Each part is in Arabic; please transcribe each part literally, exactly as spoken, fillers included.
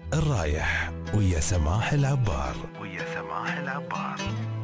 الرايح ويا سماح العبار ويا سماح العبار.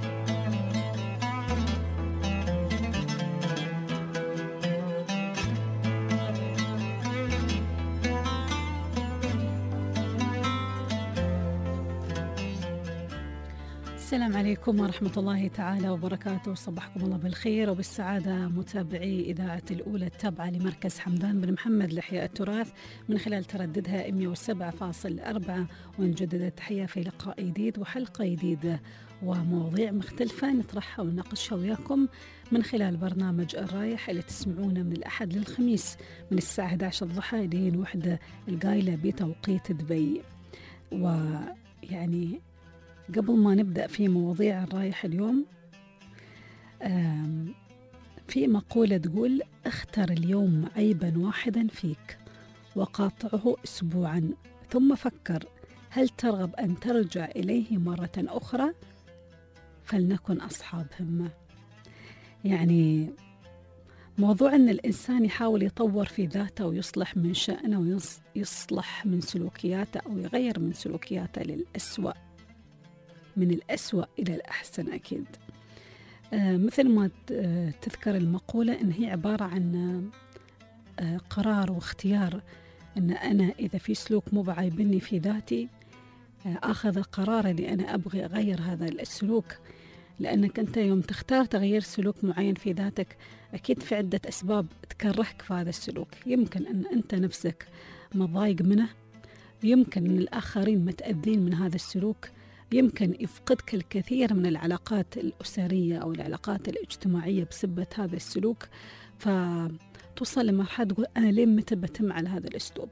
السلام عليكم ورحمة الله تعالى وبركاته. صبحكم الله بالخير وبالسعادة متابعي إذاعة الأولى التابعة لمركز حمدان بن محمد لإحياء التراث من خلال ترددها مئة وسبعة فاصلة أربعة. ونجدد التحية في لقاء جديد وحلقة جديدة ومواضيع مختلفة نطرحها ونناقشها وياكم من خلال برنامج الرايح اللي تسمعونه من الأحد للخميس من الساعة إحدى عشرة الضحى لين وحدة القايلة بتوقيت دبي. ويعني قبل ما نبدأ في مواضيع الرايح اليوم، في مقولة تقول: اختر اليوم عيبا واحدا فيك وقاطعه أسبوعا ثم فكر هل ترغب أن ترجع إليه مرة أخرى؟ فلنكن أصحاب همة. يعني موضوع أن الإنسان يحاول يطور في ذاته ويصلح من شأنه ويصلح من سلوكياته أو يغير من سلوكياته للأسوأ، من الأسوأ إلى الأحسن أكيد. آه مثل ما تذكر المقولة إن هي عبارة عن آه قرار واختيار، إن أنا إذا في سلوك مو بعيبني في ذاتي آه أخذ قرار إني أنا أبغي أغير هذا السلوك. لأنك أنت يوم تختار تغيير سلوك معين في ذاتك أكيد في عدة أسباب تكرهك في هذا السلوك. يمكن أن أنت نفسك مضايق منه، يمكن أن الآخرين متأذين من هذا السلوك، يمكن يفقدك الكثير من العلاقات الأسرية أو العلاقات الاجتماعية بسبب هذا السلوك، فتوصل لمرحلة تقول أنا لين متى بتم على هذا الأسلوب.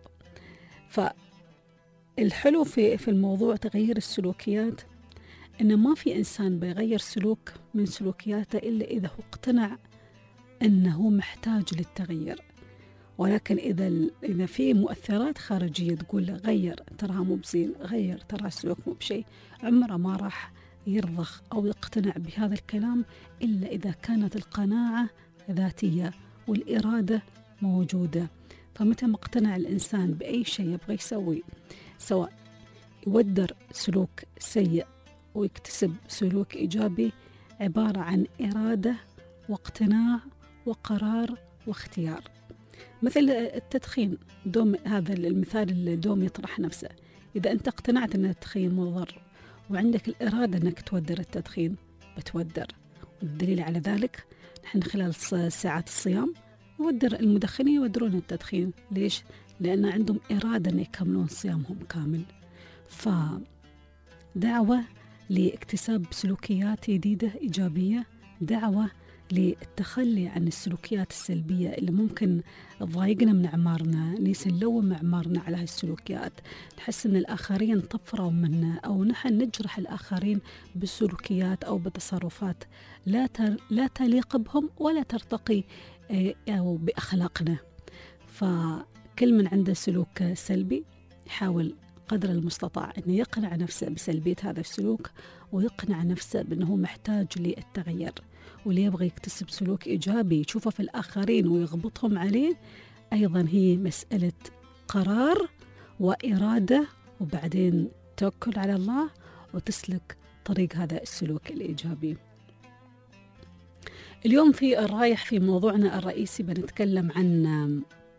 فالحلو في في الموضوع تغيير السلوكيات إن ما في إنسان بيغير سلوك من سلوكياته إلا إذا هو اقتنع أنه محتاج للتغيير. ولكن إذا إذا في مؤثرات خارجية تقول له غير تراها مو بزين، غير ترى السلوك مو بشيء، عمره ما راح يرضخ أو يقتنع بهذا الكلام إلا إذا كانت القناعة ذاتية والإرادة موجودة. فمتى ما اقتنع الإنسان بأي شيء يبغى يسوي، سواء يودر سلوك سيء ويكتسب سلوك إيجابي، عبارة عن إرادة واقتناع وقرار واختيار. مثل التدخين، دوم هذا المثال اللي دوم يطرح نفسه. إذا أنت اقتنعت أن التدخين مضر وعندك الإرادة أنك تودر التدخين بتودر. والدليل على ذلك نحن خلال ساعات الصيام يودر المدخنين يودرون التدخين. ليش؟ لأن عندهم إرادة أن يكملون صيامهم كامل. فدعوة لاكتساب سلوكيات جديدة إيجابية، دعوة للتخلي عن السلوكيات السلبية اللي ممكن تضايقنا من أعمارنا، نسلوم أعمارنا على هالسلوكيات، نحس أن الآخرين طفروا منا أو نحن نجرح الآخرين بسلوكيات أو بتصرفات لا لا تليق بهم ولا ترتقي أو بأخلاقنا. فكل من عنده سلوك سلبي يحاول قدر المستطاع أن يقنع نفسه بسلبية هذا السلوك ويقنع نفسه بأنه محتاج للتغيير. واللي يبغى يكتسب سلوك إيجابي يشوفه في الآخرين ويغبطهم عليه، أيضا هي مسألة قرار وإرادة، وبعدين توكل على الله وتسلك طريق هذا السلوك الإيجابي. اليوم في الرايح في موضوعنا الرئيسي بنتكلم عن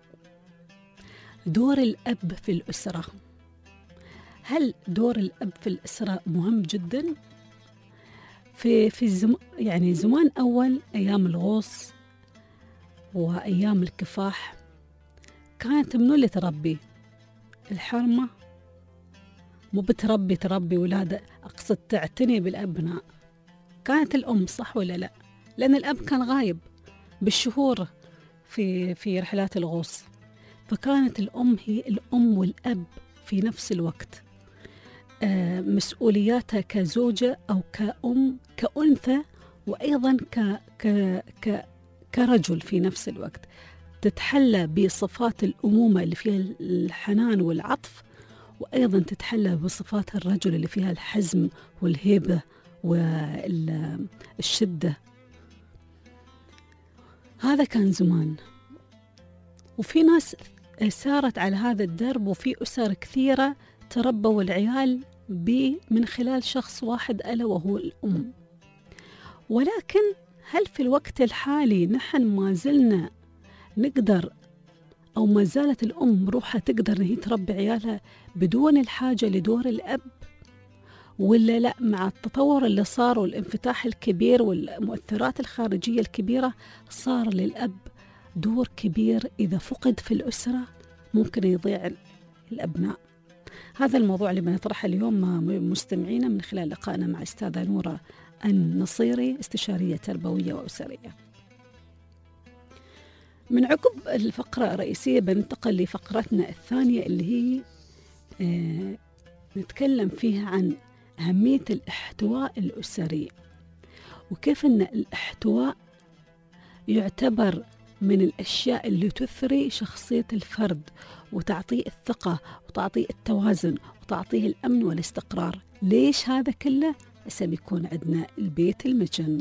دور الأب في الأسرة. هل دور الأب في الأسرة مهم جدا؟ في في الزم يعني زمان أول أيام الغوص وأيام الكفاح كانت منو اللي تربي؟ الحرمة مو بتربي تربي ولادة، أقصد تعتني بالأبناء، كانت الأم، صح ولا لا؟ لأن الأب كان غايب بالشهور في في رحلات الغوص، فكانت الأم هي الأم والأب في نفس الوقت. آه مسؤولياتها كزوجة أو كأم كأنثى وأيضا ك ك ك كرجل في نفس الوقت، تتحلى بصفات الأمومة اللي فيها الحنان والعطف، وأيضا تتحلى بصفات الرجل اللي فيها الحزم والهيبة والشدة. هذا كان زمان، وفي ناس سارت على هذا الدرب، وفي أسر كثيرة تربوا العيال من خلال شخص واحد ألا وهو الأم. ولكن هل في الوقت الحالي نحن ما زلنا نقدر أو ما زالت الأم روحها تقدر أن هي تربي عيالها بدون الحاجة لدور الأب؟ ولا لا، مع التطور اللي صار والانفتاح الكبير والمؤثرات الخارجية الكبيرة صار للأب دور كبير، إذا فقد في الأسرة ممكن يضيع الأبناء. هذا الموضوع اللي بنطرحه اليوم مستمعينا من خلال لقائنا مع أستاذة نورة النصيري، استشارية تربوية وأسرية. من عقب الفقرة الرئيسية بننتقل لفقرتنا الثانية اللي هي آه نتكلم فيها عن أهمية الاحتواء الأسري، وكيف أن الاحتواء يعتبر من الأشياء اللي تثري شخصية الفرد وتعطيه الثقة وتعطيه التوازن وتعطيه الأمن والاستقرار. ليش هذا كله؟ عشان يكون عندنا البيت المجن.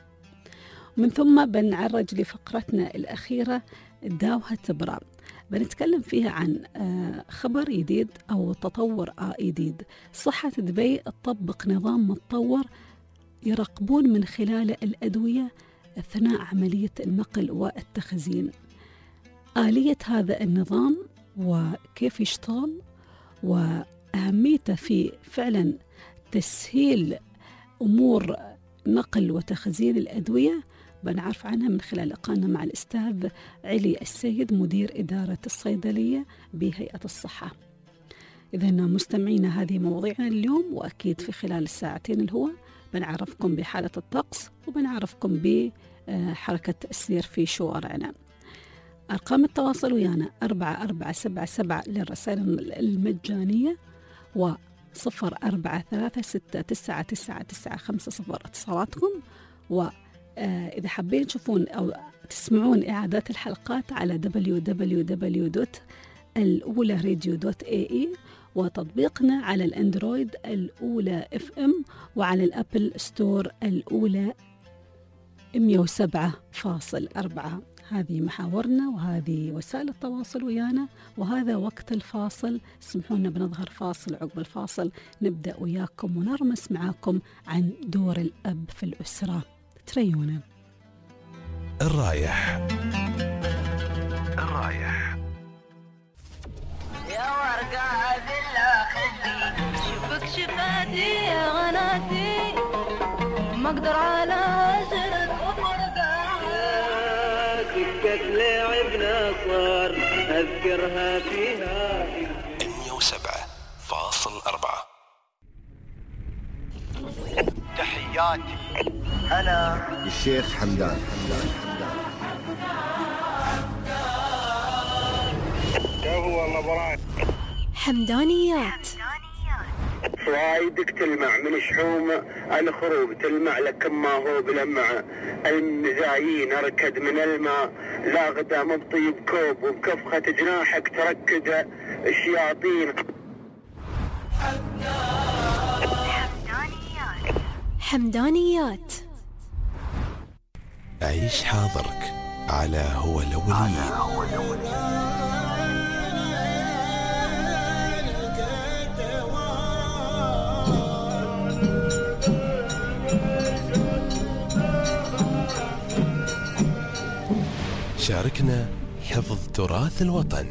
من ثم بنعرج لفقرتنا الأخيرة داوها تبرع، بنتكلم فيها عن خبر جديد أو تطور جديد. صحة دبي تطبق نظام متطور يراقبون من خلاله الأدوية أثناء عملية النقل والتخزين. آلية هذا النظام وكيف يشتغل وأهميته في فعلا تسهيل أمور نقل وتخزين الأدوية بنعرف عنها من خلال لقائنا مع الأستاذ علي السيد، مدير إدارة الصيدلية بهيئة الصحة. إذن مستمعينا، هذه مواضيعنا اليوم، وأكيد في خلال الساعتين اللي هو بنعرفكم بحالة الطقس وبنعرفكم بحركة السير في شوارعنا. أرقام التواصل ويانا أربعة أربعة سبعة سبعة للرسائل المجانية، و صفر أربعة ثلاثة ستة تسعة تسعة تسعة خمسة صفر اتصالاتكم. وإذا حابين تشوفون أو تسمعون إعادات الحلقات على دبليو دبليو دبليو دوت الأولى راديو دوت إيه إي، وتطبيقنا على الأندرويد الأولى إف إم، وعلى الأبل ستور الأولى مئة وسبعة فاصل أربعة. هذه محاورنا وهذه وسائل التواصل ويانا، وهذا وقت الفاصل. اسمحونا بنظهر فاصل، عقب الفاصل نبدأ وياكم ونرمس معاكم عن دور الأب في الأسرة. تريونا. الرايح الرايح يا ورقة بالله خدي شوفك شفاتي يا غناتي ما اقدر على عشرة وفرقة سكة لعبنا صار اذكرها فيها مئة وسبعة فاصل أربعة. تحياتي أنا الشيخ حمدان. هو الله حمدانيات. فوايدك تلمع من شحوم الخروب تلمع لكن ما هو بلمع المزايين اركد من الماء لا غدا مبطي بكوب وبكفخة جناحك تركد الشياطين. حمدانيات. عيش حاضرك على هو الأولين. شاركنا حفظ تراث الوطن.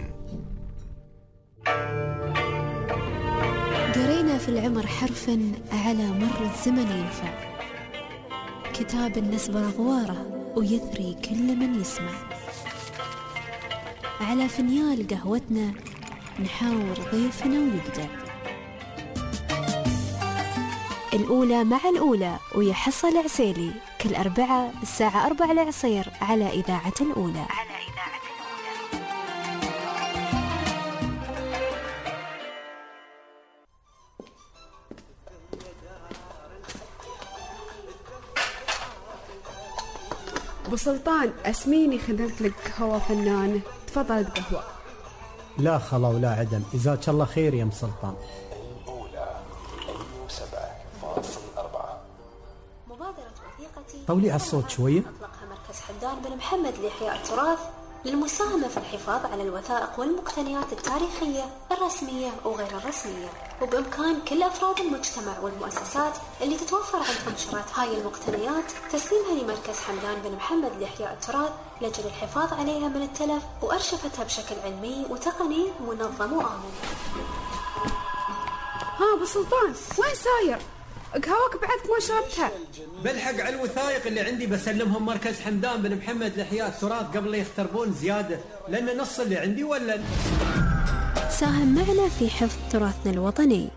قرينا في العمر حرفا على مر الزمن ينفع، كتاب النسبة غواره ويثري كل من يسمع. على فنيال قهوتنا نحاور ضيفنا ويبدع. الأولى مع الأولى ويحصل عسيلي كل أربعة الساعة أربع العصير على إذاعة الأولى. على إذاعة الأولى. أبو سلطان أسميني خدمت لك قهوة فنانة، تفضل قهوة. لا خلا ولا عدم، جزاك الله خير يا ام سلطان. الأولى مئة وسبعة فاصل أربعة. مبادرة وثيقتي طولي على الصوت شوية. أطلقها مركز حمدان بن محمد لإحياء التراث للمساهمة في الحفاظ على الوثائق والمقتنيات التاريخية الرسمية وغير الرسمية. وبإمكان كل أفراد المجتمع والمؤسسات اللي تتوفر عندهم شرايط هاي المقتنيات تسليمها لمركز حمدان بن محمد لإحياء التراث لأجل الحفاظ عليها من التلف وأرشفتها بشكل علمي وتقني منظم وآمن. ها أبو سلطان، وين ساير؟ قهوك بعدك ما شربتها. بلحق على الوثائق اللي عندي بسلمهم مركز حمدان بن محمد لإحياء التراث قبل لا يختربون زيادة، لأن نص اللي عندي ولا. ساهم معنا في حفظ تراثنا الوطني.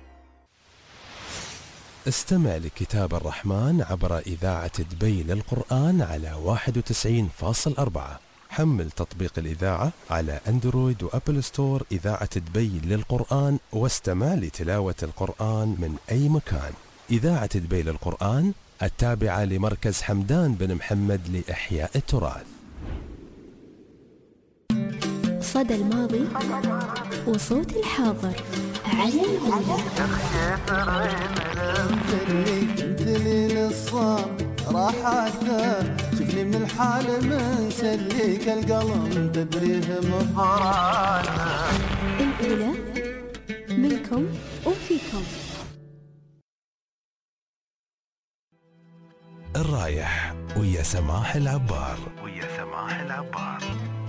استمع لكتاب الرحمن عبر إذاعة دبي للقرآن على واحد وتسعين فاصل أربعة. حمل تطبيق الإذاعة على أندرويد وأبل ستور إذاعة دبي للقرآن واستمع لتلاوة القرآن من أي مكان. إذاعة دبي للقرآن التابعة لمركز حمدان بن محمد لإحياء التراث. صدى الماضي وصوت الحاضر على الأولى. راحته شفني من الحال من سليك القلم تدريه مفرانا. الأولى منكم وفيكم. الرايح ويا سماح العبار. ويا سماح العبار.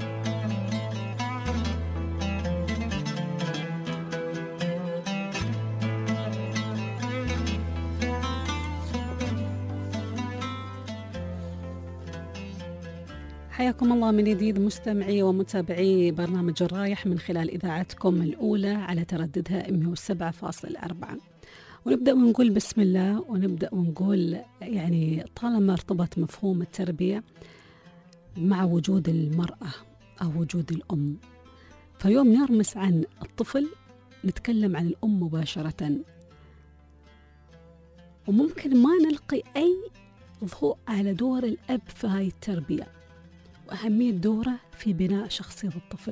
حياكم الله من جديد مستمعي ومتابعي برنامج الرايح من خلال إذاعتكم الأولى على ترددها مئة وسبعة فاصلة أربعة. ونبدأ ونقول بسم الله، ونبدأ ونقول يعني طالما ارتبط مفهوم التربية مع وجود المرأة أو وجود الأم، فيوم نرمس عن الطفل نتكلم عن الأم مباشرة، وممكن ما نلقي أي ضوء على دور الأب في هاي التربية وأهمية دوره في بناء شخصية الطفل.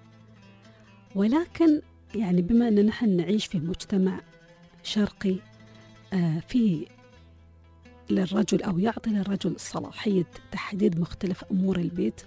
ولكن يعني بما أن نحن نعيش في مجتمع شرقي آه في للرجل أو يعطي للرجل صلاحية تحديد مختلف أمور البيت،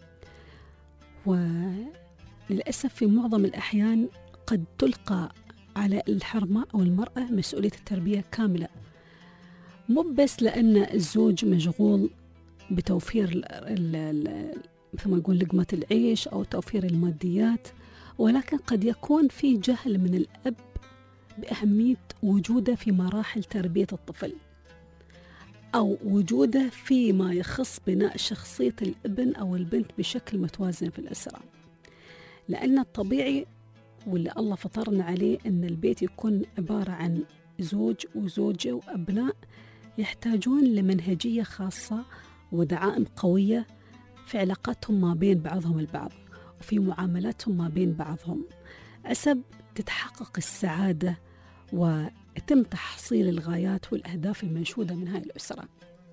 وللأسف في معظم الأحيان قد تلقى على الحرمة أو المرأة مسؤولية التربية كاملة، مو بس لأن الزوج مشغول بتوفير مثل ما نقول لقمة العيش أو توفير الماديات، ولكن قد يكون في جهل من الأب بأهمية وجوده في مراحل تربية الطفل أو وجوده فيما يخص بناء شخصية الابن أو البنت بشكل متوازن في الأسرة. لأن الطبيعي واللي الله فطرنا عليه أن البيت يكون عبارة عن زوج وزوجة وأبناء يحتاجون لمنهجية خاصة ودعائم قوية في علاقاتهم ما بين بعضهم البعض وفي معاملاتهم ما بين بعضهم، عسب تتحقق السعادة ويتم تحصيل الغايات والأهداف المنشودة من هاي الأسرة.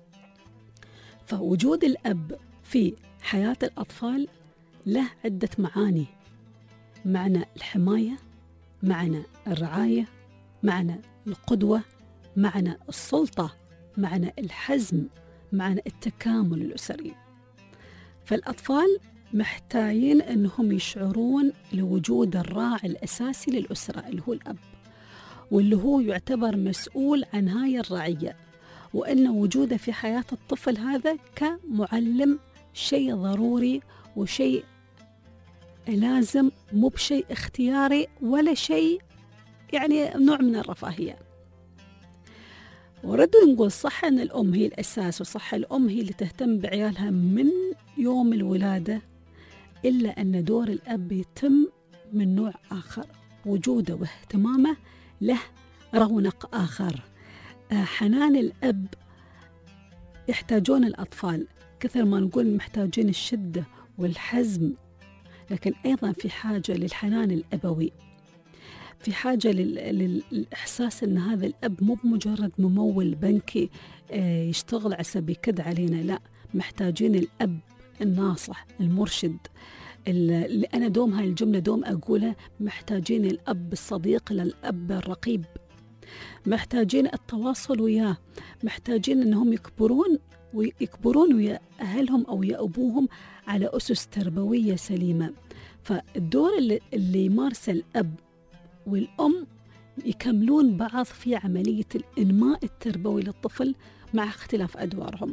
فوجود الأب في حياة الأطفال له عدة معاني، معنى الحماية، معنى الرعاية، معنى القدوة، معنى السلطة، معنى الحزم، معنى التكامل الأسري. فالأطفال محتاجين أنهم يشعرون لوجود الراعي الأساسي للأسرة اللي هو الأب، واللي هو يعتبر مسؤول عن هاي الرعية، وأن وجوده في حياة الطفل هذا كمعلم شيء ضروري وشيء لازم، مو بشيء اختياري ولا شيء يعني نوع من الرفاهية. وردوا نقول صح أن الأم هي الأساس، وصح الأم هي اللي تهتم بعيالها من يوم الولادة، إلا أن دور الأب يتم من نوع آخر، وجوده واهتمامه له رونق آخر. حنان الأب يحتاجون الأطفال كثر ما نقول محتاجين الشدة والحزم، لكن أيضا في حاجة للحنان الأبوي، في حاجة للإحساس أن هذا الأب مو بمجرد ممول بنكي يشتغل عسى يكد علينا، لا، محتاجين الأب الناصح المرشد، اللي أنا دوم هاي الجملة دوم أقولها، محتاجين الأب الصديق للأب الرقيب، محتاجين التواصل وياه، محتاجين أنهم يكبرون ويكبرون ويا أهلهم أو يا أبوهم على أسس تربوية سليمة. فالدور اللي, اللي يمارسه الأب والأم يكملون بعض في عملية الإنماء التربوي للطفل مع اختلاف أدوارهم.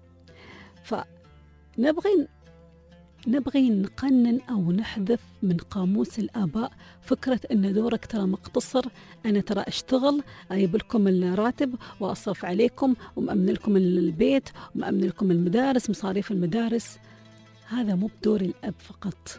فنبغي نبغي نقنن أو نحذف من قاموس الآباء فكرة أن دورك ترى مقتصر، أنا ترى أشتغل أجيب لكم الراتب وأصرف عليكم ومأمن لكم البيت ومأمن لكم المدارس مصاريف المدارس. هذا مو بدور الأب فقط،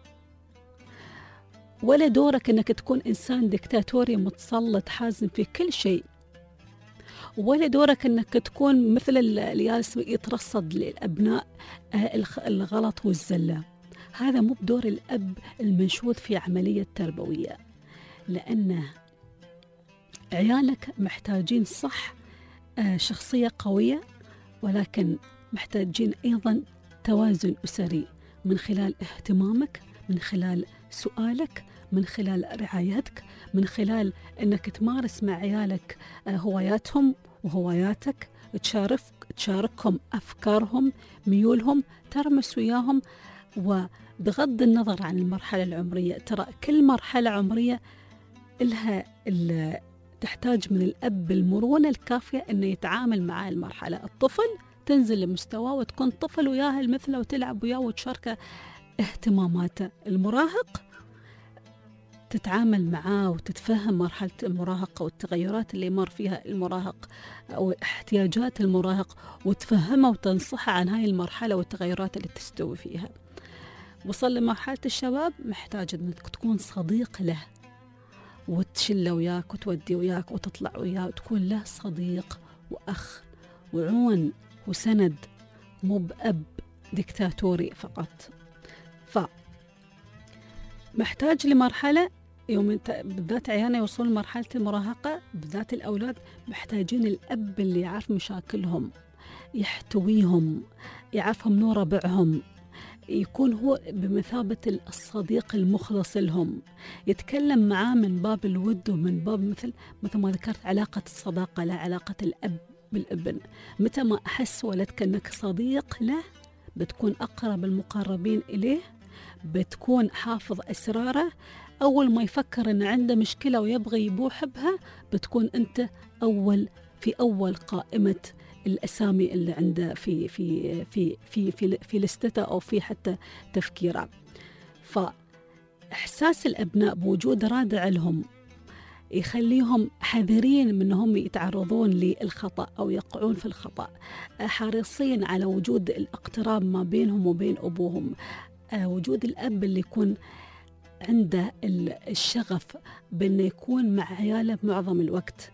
ولا دورك أنك تكون إنسان ديكتاتوري متسلط حازم في كل شيء، ولا دورك أنك تكون مثل اللي جالس يترصد للأبناء الغلط والزلة. هذا مو بدور الأب المنشود في عملية تربوية، لأن عيالك محتاجين صح شخصية قوية، ولكن محتاجين أيضا توازن أسري من خلال اهتمامك، من خلال سؤالك، من خلال رعايتك، من خلال أنك تمارس مع عيالك هواياتهم وهواياتك، تشارك تشاركهم أفكارهم، ميولهم، ترمس وياهم. وبغض النظر عن المرحلة العمرية، ترى كل مرحلة عمرية لها تحتاج من الأب المرونة الكافية أنه يتعامل مع المرحلة. الطفل تنزل لمستواه وتكون طفل وياه مثله وتلعب وياه وتشاركه اهتماماته. المراهق تتعامل معاه وتتفهم مرحلة المراهقة والتغيرات اللي يمر فيها المراهق أو احتياجات المراهق، وتفهمه وتنصحه عن هاي المرحلة والتغيرات اللي تستوي فيها. وصل لمرحلة الشباب محتاج أنك تكون صديق له وتشله وياك وتودي وياك وتطلع وياه وتكون له صديق وأخ وعون وسند، مو بأب ديكتاتوري فقط. فمحتاج لمرحلة يوم انت بالذات عيانا يوصلون لمرحلة المراهقة، بالذات الأولاد محتاجين الأب اللي يعرف مشاكلهم، يحتويهم، يعرفهم نور ربعهم، يكون هو بمثابة الصديق المخلص لهم، يتكلم معاه من باب الود ومن باب مثل مثل ما ذكرت علاقة الصداقة، لا علاقة الأب بالابن. متى ما أحس ولدك أنك صديق له بتكون أقرب المقربين إليه، بتكون حافظ أسراره. أول ما يفكر أن عنده مشكلة ويبغي يبوح بها بتكون أنت أول في أول قائمة الأسامي اللي عنده في في في في في, في لستته أو في حتى تفكيره. فإحساس الأبناء بوجود رادع لهم يخليهم حذرين من أنهم يتعرضون للخطأ أو يقعون في الخطأ، حريصين على وجود الاقتراب ما بينهم وبين أبوهم، وجود الأب اللي يكون عنده الشغف بأنه يكون مع عياله معظم الوقت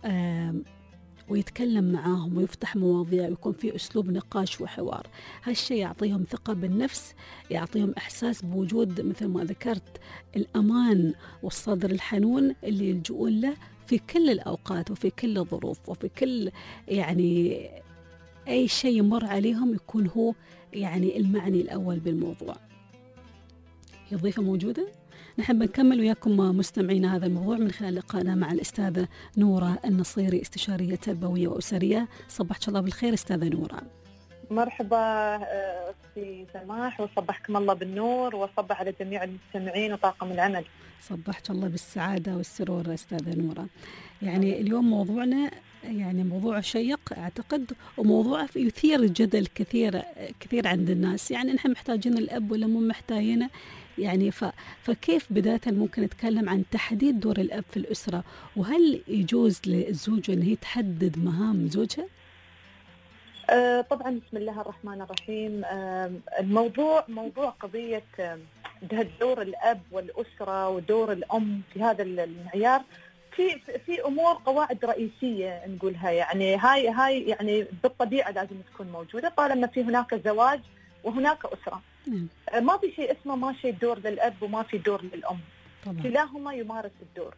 ويتكلم معاهم ويفتح مواضيع ويكون في أسلوب نقاش وحوار. هالشيء يعطيهم ثقة بالنفس، يعطيهم إحساس بوجود مثل ما ذكرت الأمان والصدر الحنون اللي يلجؤون له في كل الأوقات وفي كل الظروف وفي كل يعني أي شيء يمر عليهم يكون هو يعني المعني الأول بالموضوع. يضيفة موجودة؟ نحب نكمل وياكم مستمعينا هذا الموضوع من خلال لقائنا مع الأستاذة نورة النصيري، استشارية تربوية وأسرية. صبحك الله بالخير أستاذة نورة. مرحبا أختي سماح، وصبحكم الله بالنور، وصبح على جميع المستمعين وطاقم العمل. صبحك الله بالسعادة والسرور أستاذة نورة. يعني اليوم موضوعنا يعني موضوع شيق أعتقد، وموضوع يثير الجدل كثير كثير عند الناس. يعني نحن محتاجين الأب ولا مو محتاجينه؟ يعني ف... فكيف بداية ممكن نتكلم عن تحديد دور الأب في الأسرة، وهل يجوز للزوجة أن هي تحدد مهام زوجها؟ أه طبعا بسم الله الرحمن الرحيم. أه الموضوع موضوع قضية أه دور الأب والأسرة ودور الأم في هذا المعيار في في امور قواعد رئيسيه نقولها. يعني هاي هاي يعني بالطبيعه لازم تكون موجوده طالما في هناك زواج وهناك اسره. مم. ما في شيء اسمه ما شيء دور للاب وما في دور للام، طبعا. كلاهما يمارس الدور.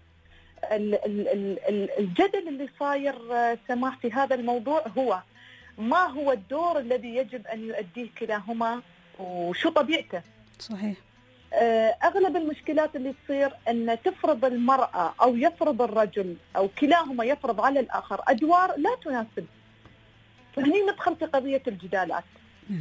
الجدل اللي صاير سماح في هذا الموضوع هو ما هو الدور الذي يجب ان يؤديه كلاهما وشو طبيعته. صحيح. أغلب المشكلات اللي تصير أن تفرض المرأة أو يفرض الرجل أو كلاهما يفرض على الآخر أدوار لا تناسب، فهني ندخل في قضية الجدالات.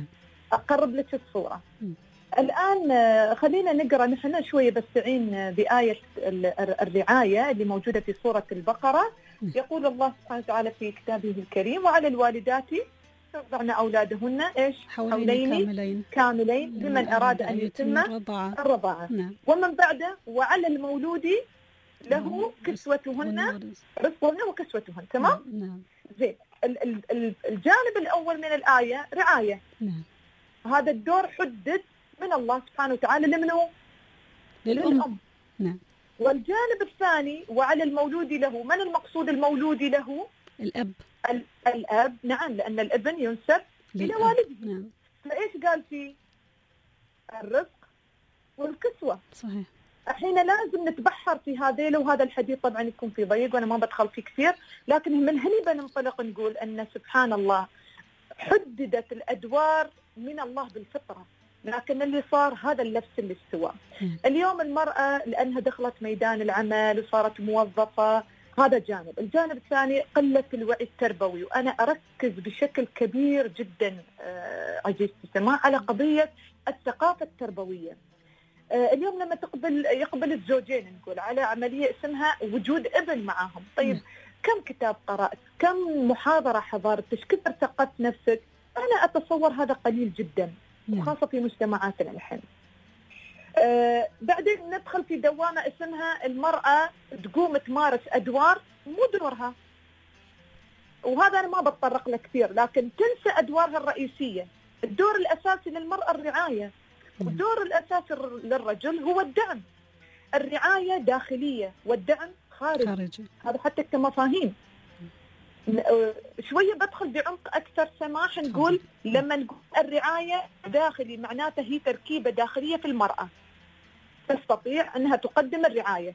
أقرب لك الصورة. الآن آه، خلينا نقرأ نحن شوية بستعين بآية الرعاية اللي موجودة في سورة البقرة. يقول الله سبحانه وتعالى في كتابه الكريم: وعلى الوالدات يرضعن أولادهن إيش؟ حولين كاملين كاملين لمن أراد أن يتم الرضاعة, الرضاعة. نعم. ومن بعده وعلى المولود له كسوتهن رزقهن وكسوتهن. تمام؟ نعم. زين. الجانب الأول من الآية رعاية. نعم. هذا الدور حدد من الله سبحانه وتعالى لمنه؟ للأم. للأم. نعم. والجانب الثاني وعلى المولود له، من المقصود المولود له؟ الأب. الأب. نعم، لأن الابن ينسب إلى والده. نعم. فإيش قال فيه؟ الرزق والكسوة. صحيح. الحين لازم نتبحر في هذيل، وهذا الحديث طبعا يكون في ضيق وأنا ما بدخل فيه كثير، لكن من هنا بننطلق نقول أن سبحان الله حددت الأدوار من الله بالفطرة، لكن اللي صار هذا اللبس اللي استوى. اليوم المرأة لأنها دخلت ميدان العمل وصارت موظفة، هذا جانب. الجانب الثاني قلة الوعي التربوي، وأنا أركز بشكل كبير جدا عزيزتي السماع على قضية الثقافة التربوية. اليوم لما تقبل يقبل الزوجين نقول على عملية اسمها وجود ابن معاهم، طيب م. كم كتاب قرأت؟ كم محاضرة حضرت؟ كثر ثقفت نفسك؟ أنا أتصور هذا قليل جدا، وخاصة في مجتمعاتنا الحين. آه بعدين ندخل في دوامة اسمها المرأة تقوم تمارس أدوار مو دورها، وهذا أنا ما بتطرق له كثير، لكن تنسى أدوارها الرئيسية. الدور الأساسي للمرأة الرعاية، والدور الأساسي للرجل هو الدعم. الرعاية داخلية والدعم خارجي, خارجي. هذا حتى كمفاهيم. شوية بدخل بعمق أكثر سماح، نقول لما نقول الرعاية داخلي معناته هي تركيبة داخلية في المرأة تستطيع أنها تقدم الرعاية.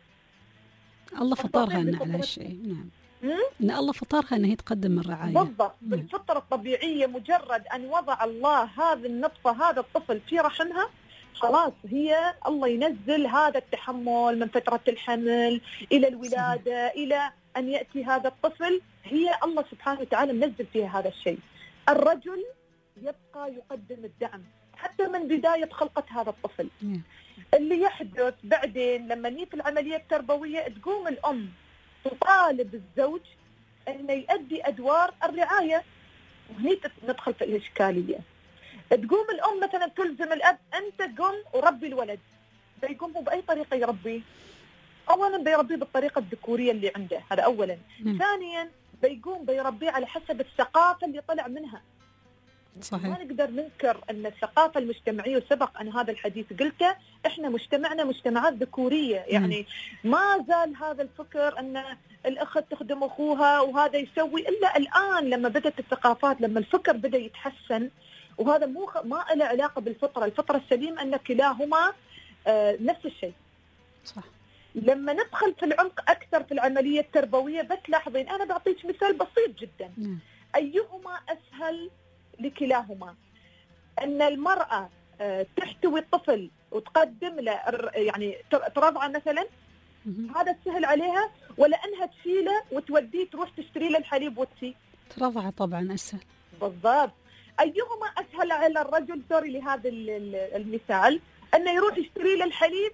الله فطرها أن على هالشيء. نعم. إن الله فطرها أن هي تقدم الرعاية بالضبط بالفطرة الطبيعية. مجرد أن وضع الله هذه النطفة هذا الطفل في رحمها، خلاص هي الله ينزل هذا التحمل من فترة الحمل إلى الولادة صحيح. إلى أن يأتي هذا الطفل، هي الله سبحانه وتعالى منزل فيها هذا الشيء. الرجل يبقى يقدم الدعم حتى من بداية خلقة هذا الطفل. م. اللي يحدث بعدين لما نيجي في العملية التربوية تقوم الأم تطالب الزوج أنه يؤدي أدوار الرعاية، وهني ندخل في الإشكالية. تقوم الأم مثلا تلزم الأب أنت قم وربي الولد، بيقوم بأي طريقة يربيه؟ أولا بيربيه بالطريقة الذكورية اللي عنده، هذا أولا. م. ثانيا بيقوم بيربيه على حسب الثقافة اللي طلع منها. صحيح. ما نقدر ننكر أن الثقافة المجتمعية، وسبق أن هذا الحديث قلته، إحنا مجتمعنا مجتمعات ذكورية، يعني ما زال هذا الفكر أن الأخت تخدم أخوها وهذا يسوي، إلا الآن لما بدأت الثقافات، لما الفكر بدأ يتحسن، وهذا مو ما له علاقة بالفطرة. الفطرة السليمة أن كلاهما آه نفس الشيء. صح. لما ندخل في العمق أكثر في العملية التربوية بتلاحظين، أنا بعطيك مثال بسيط جدا. م. أيهما أسهل لكلاهما؟ أن المرأة تحتوي الطفل وتقدم له يعني ترضعه مثلا، هذا سهل عليها، ولا أنها تشيله وتوديه تروح تشتري له الحليب وتسي؟ ترضعه طبعا أسهل. بالضبط. أيهما أسهل على الرجل، سوري لهذا المثال، أنه يروح يشتري له الحليب،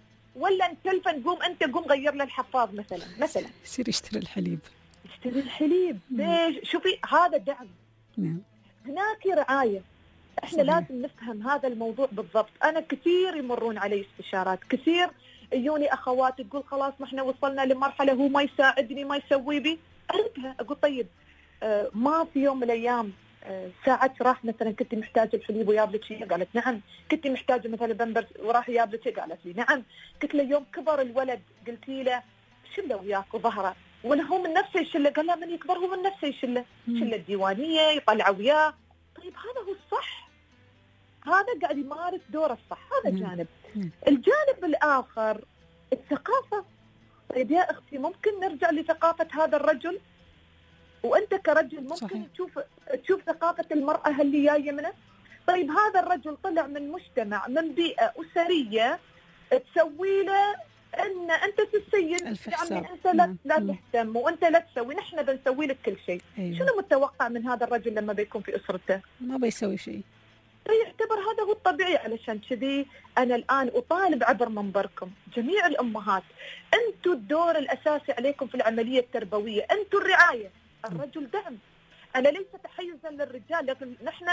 ولا نتلفى نقوم أنت قوم غير له الحفاض مثلا مثلا يصير يشتري الحليب يشتري الحليب ليش؟ شوفي هذا دعم. نعم. هناك رعاية. احنا صحيح. لازم نفهم هذا الموضوع بالضبط. انا كثير يمرون علي استشارات، كثير يجوني اخوات تقول خلاص ما احنا وصلنا لمرحله هو ما يساعدني ما يسوي بي. اردها اقول طيب آه ما في يوم من الايام آه ساعات راح مثلا كنت محتاجه الحليب وياب لك شيء؟ قالت نعم. كنت محتاجه مثلا بمبرز وراح ياب لك؟ قالت لي نعم. قلت له يوم كبر الولد قلتي له شله وياك وظهره، ولا هو من نفسه يشله؟ قال لا من يكبر هو من نفسه يشله، شله الديوانيه يطلع وياه. طيب هذا هو الصح، هذا قاعد يمارس دوره الصح، هذا جانب. الجانب الآخر الثقافة. طيب يا أختي ممكن نرجع لثقافة هذا الرجل، وأنت كرجل ممكن صحيح. تشوف تشوف ثقافة المرأة اللي جاية منه. طيب هذا الرجل طلع من مجتمع من بيئة أسرية تسوي له ان انت السيد، يعني انت لا, لا تهتم وانت لا تسوي، نحن بنسوي لك كل شيء. أيوة. شنو متوقع من هذا الرجل لما بيكون في اسرته؟ ما بيسوي شيء. فيعتبر هذا هو الطبيعي. علشان كذي أنا الآن أطالب عبر منبركم جميع الأمهات، أنتوا الدور الأساسي عليكم في العملية التربوية، أنتوا الرعاية، الرجل دعم. أنا ليس تحيزا للرجال، لكن نحن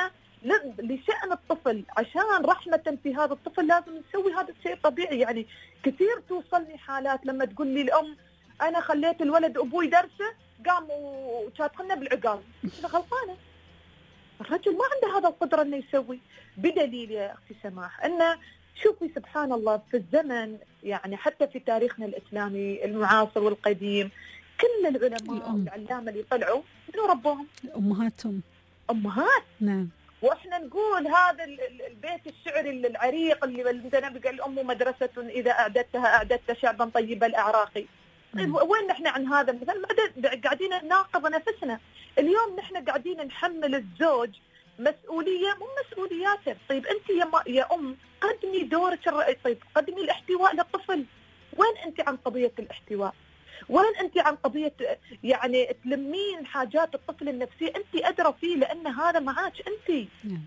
لشأن الطفل، عشان رحمة في هذا الطفل لازم نسوي هذا الشيء طبيعي. يعني كثير توصلني حالات لما تقول لي الأم أنا خليت الولد أبوي درسه قام وشاتخنا بالعقال، أنا غلطانة. الرجل ما عنده هذا القدرة إنه يسوي. بدليل يا أختي سماح أنه شوفي سبحان الله في الزمن، يعني حتى في تاريخنا الإسلامي المعاصر والقديم، كل العلماء والعلامة اللي طلعوا منو ربوهم؟ أمهاتهم. أمهات. نعم. واحنا نقول هذا البيت الشعري العريق اللي النبي قال الام مدرسه اذا اعددتها اعددت شعبا طيب الاعراق. طيب وين نحن عن هذا المثال؟ قاعدين نناقض نفسنا. اليوم نحن قاعدين نحمل الزوج مسؤوليه مو مسؤولياته. طيب انت يا يا ام قدمي دورك الرئيسي، طيب قدمي الاحتواء للطفل. وين انت عن قضيه الاحتواء؟ وين انت عن قضيه يعني تلمين حاجات الطفل النفسيه؟ انت ادرى فيه لان هذا معاك انت.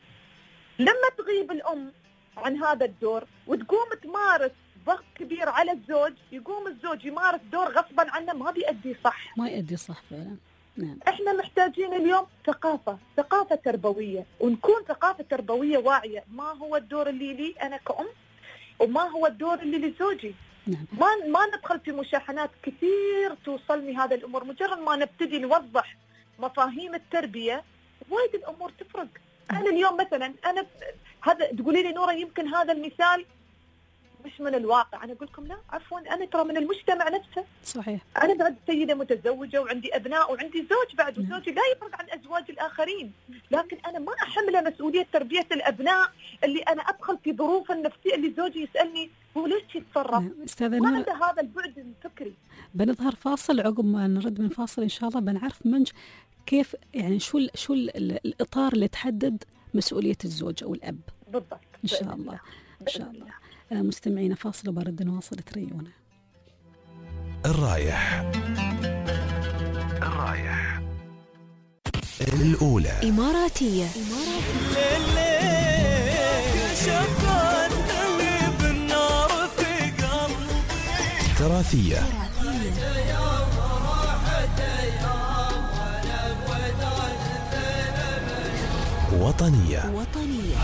لما تغيب الام عن هذا الدور وتقوم تمارس ضغط كبير على الزوج، يقوم الزوج يمارس دور غصبا عنه، ما بيأدي صح. ما يأدي صح فعلا. نعم. احنا محتاجين اليوم ثقافه، ثقافه تربويه، ونكون ثقافه تربويه واعيه. ما هو الدور اللي لي انا كأم وما هو الدور اللي لزوجي. نعم. ما ما ندخل في مشاحنات كثير توصلني هذا الامور. مجرد ما نبتدي نوضح مفاهيم التربيه وايد الامور تفرق. انا اليوم مثلا انا هذا تقولي لي نوره يمكن هذا المثال مش من الواقع، انا اقول لكم لا عفوا انا ترى من المجتمع نفسه. صحيح. انا بعد سيده متزوجه وعندي ابناء وعندي زوج بعد، وزوجي لا يفرق عن ازواج الاخرين، لكن انا ما احمله مسؤوليه تربيه الابناء اللي انا ادخل في ظروف النفسيه اللي زوجي يسالني هو ليش يتصرف. استاذه ما نور، عنده هذا البعد الفكري. بنظهر فاصل، عقب ما نرد من فاصل ان شاء الله بنعرف منج كيف يعني شو ال شو ال الاطار اللي تحدد مسؤوليه الزوج او الاب. بالضبط. ان شاء الله. ان شاء الله. مستمعينا فاصل وبرد نواصل، تريونا. الرايح الرايح الأولى إماراتية. تراثية. وطنية. وطنية.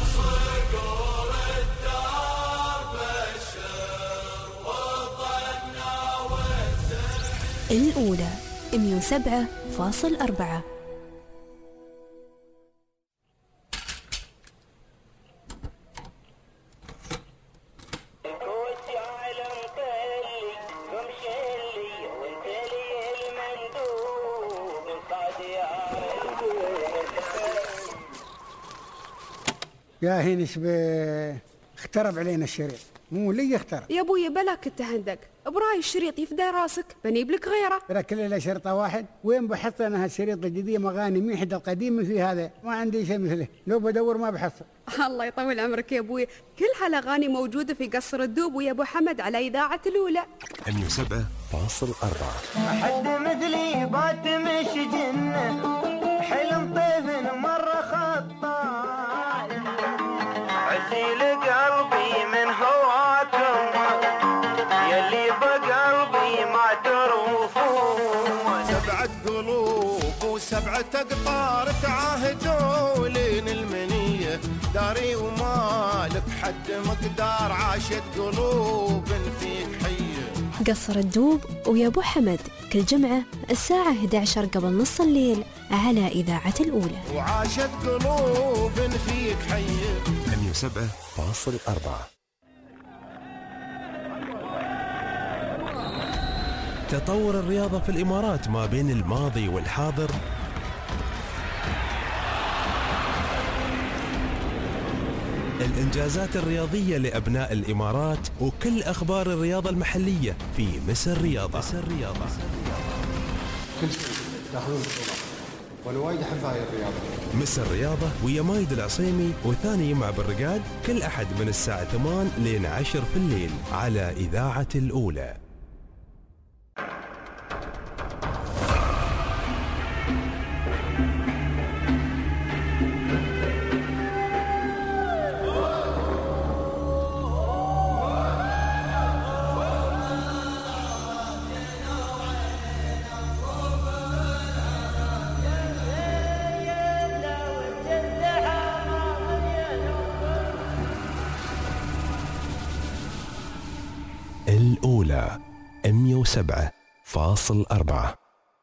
الأولى مئة وسبعة فاصل أربعة. يا هين ايش اخترب علينا الشريط، مو لي اخترب. يا ابوي بلاك التهندق، براي الشريط يفدى راسك، بنيب لك غيره. ترى كل له شرطه واحد، وين بحث انا هالشريط الجديد مغاني مين حد القديم في هذا، ما عندي شيء مثله، لو بدور ما بحصل. الله يطول عمرك يا ابوي، كل هالاغاني موجوده في قصر الدوب ويا ابو حمد على اذاعه الاولى. مئة وسبعة فاصل أربعة. حد مثلي بات مش جنه، حلم طيف مره خطا، عسيل قلبي من هواكم يلي بقلبي ما تروفون. سبعة قلوب وسبعة أقطار تعاهدوا لين المنية، داري ومالك حد مقدار، عاشت قلوب فيك حية. قصر الدوب ويا ابو حمد كل جمعة الساعة إحدى عشر قبل نص الليل على إذاعة الأولى. وعاشت قلوب فيك حية. مئة وسبعة فاصل أربعة. تطور الرياضة في الإمارات ما بين الماضي والحاضر الإنجازات الرياضية لأبناء الإمارات وكل أخبار الرياضة المحلية في مصر رياضة. مصر رياضة. كل شيء تاخذون بطولات وانا وايد احب هاي الرياضة. مصر رياضة ويا مايد العصيمي وثاني يمع بالرقاد كل أحد من الساعة ثمان لين عشر في الليل على إذاعة الأولى. وسبعة فاصل أربعة.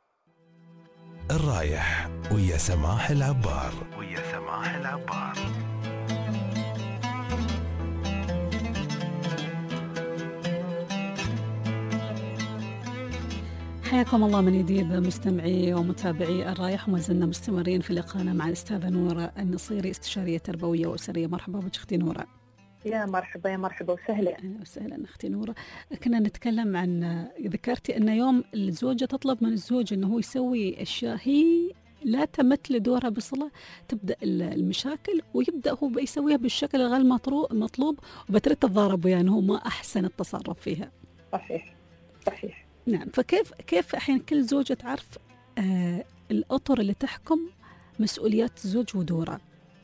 الرايح ويا سماح العبار. ويا سماح العبار. حياكم الله من جديد مستمعي ومتابعي الرايح، وما زلنا مستمرين في لقائنا مع الأستاذة نورة النصيري، استشارية تربوية وأسرية. مرحبا بك أختي نورة. يا مرحبا يا مرحبا وسهلا. أهلا وسهلا أختي نورة. كنا نتكلم عن، ذكرتي أن يوم الزوجة تطلب من الزوج أنه هو يسوي أشياء هي لا تمت لدورها بصلة، تبدأ المشاكل ويبدأ هو يسويها بالشكل الغير مطلوب، وبترد تتضارب وياه أنه ما أحسن التصرف فيها. صحيح صحيح. نعم. فكيف كيف أحيانا كل زوجة تعرف آه الأطر اللي تحكم مسؤوليات الزوج ودوره؟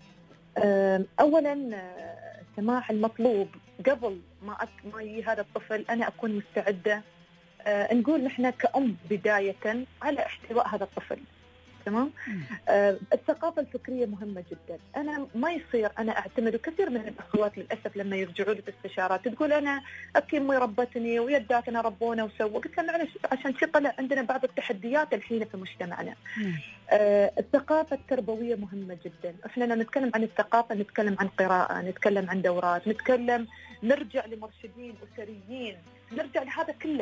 آه أولا سماح المطلوب قبل ما أك... ما يجي هذا الطفل أنا أكون مستعدة. آه نقول نحن كأم بداية على احتواء هذا الطفل. تمام. آه الثقافة الفكرية مهمة جدا. أنا ما يصير أنا أعتمد، وكثير من الأخوات للأسف لما يرجعوا لي باستشارات تقول أنا أكي أمي ربتني ويداك أنا ربونا وسووا. قلت لها عشان شي طلع عندنا بعض التحديات الحين في مجتمعنا. آه الثقافة التربوية مهمة جدا. إحنا نتكلم عن الثقافة، نتكلم عن قراءة، نتكلم عن دورات، نتكلم نرجع لمرشدين أسريين، نرجع لهذا كله.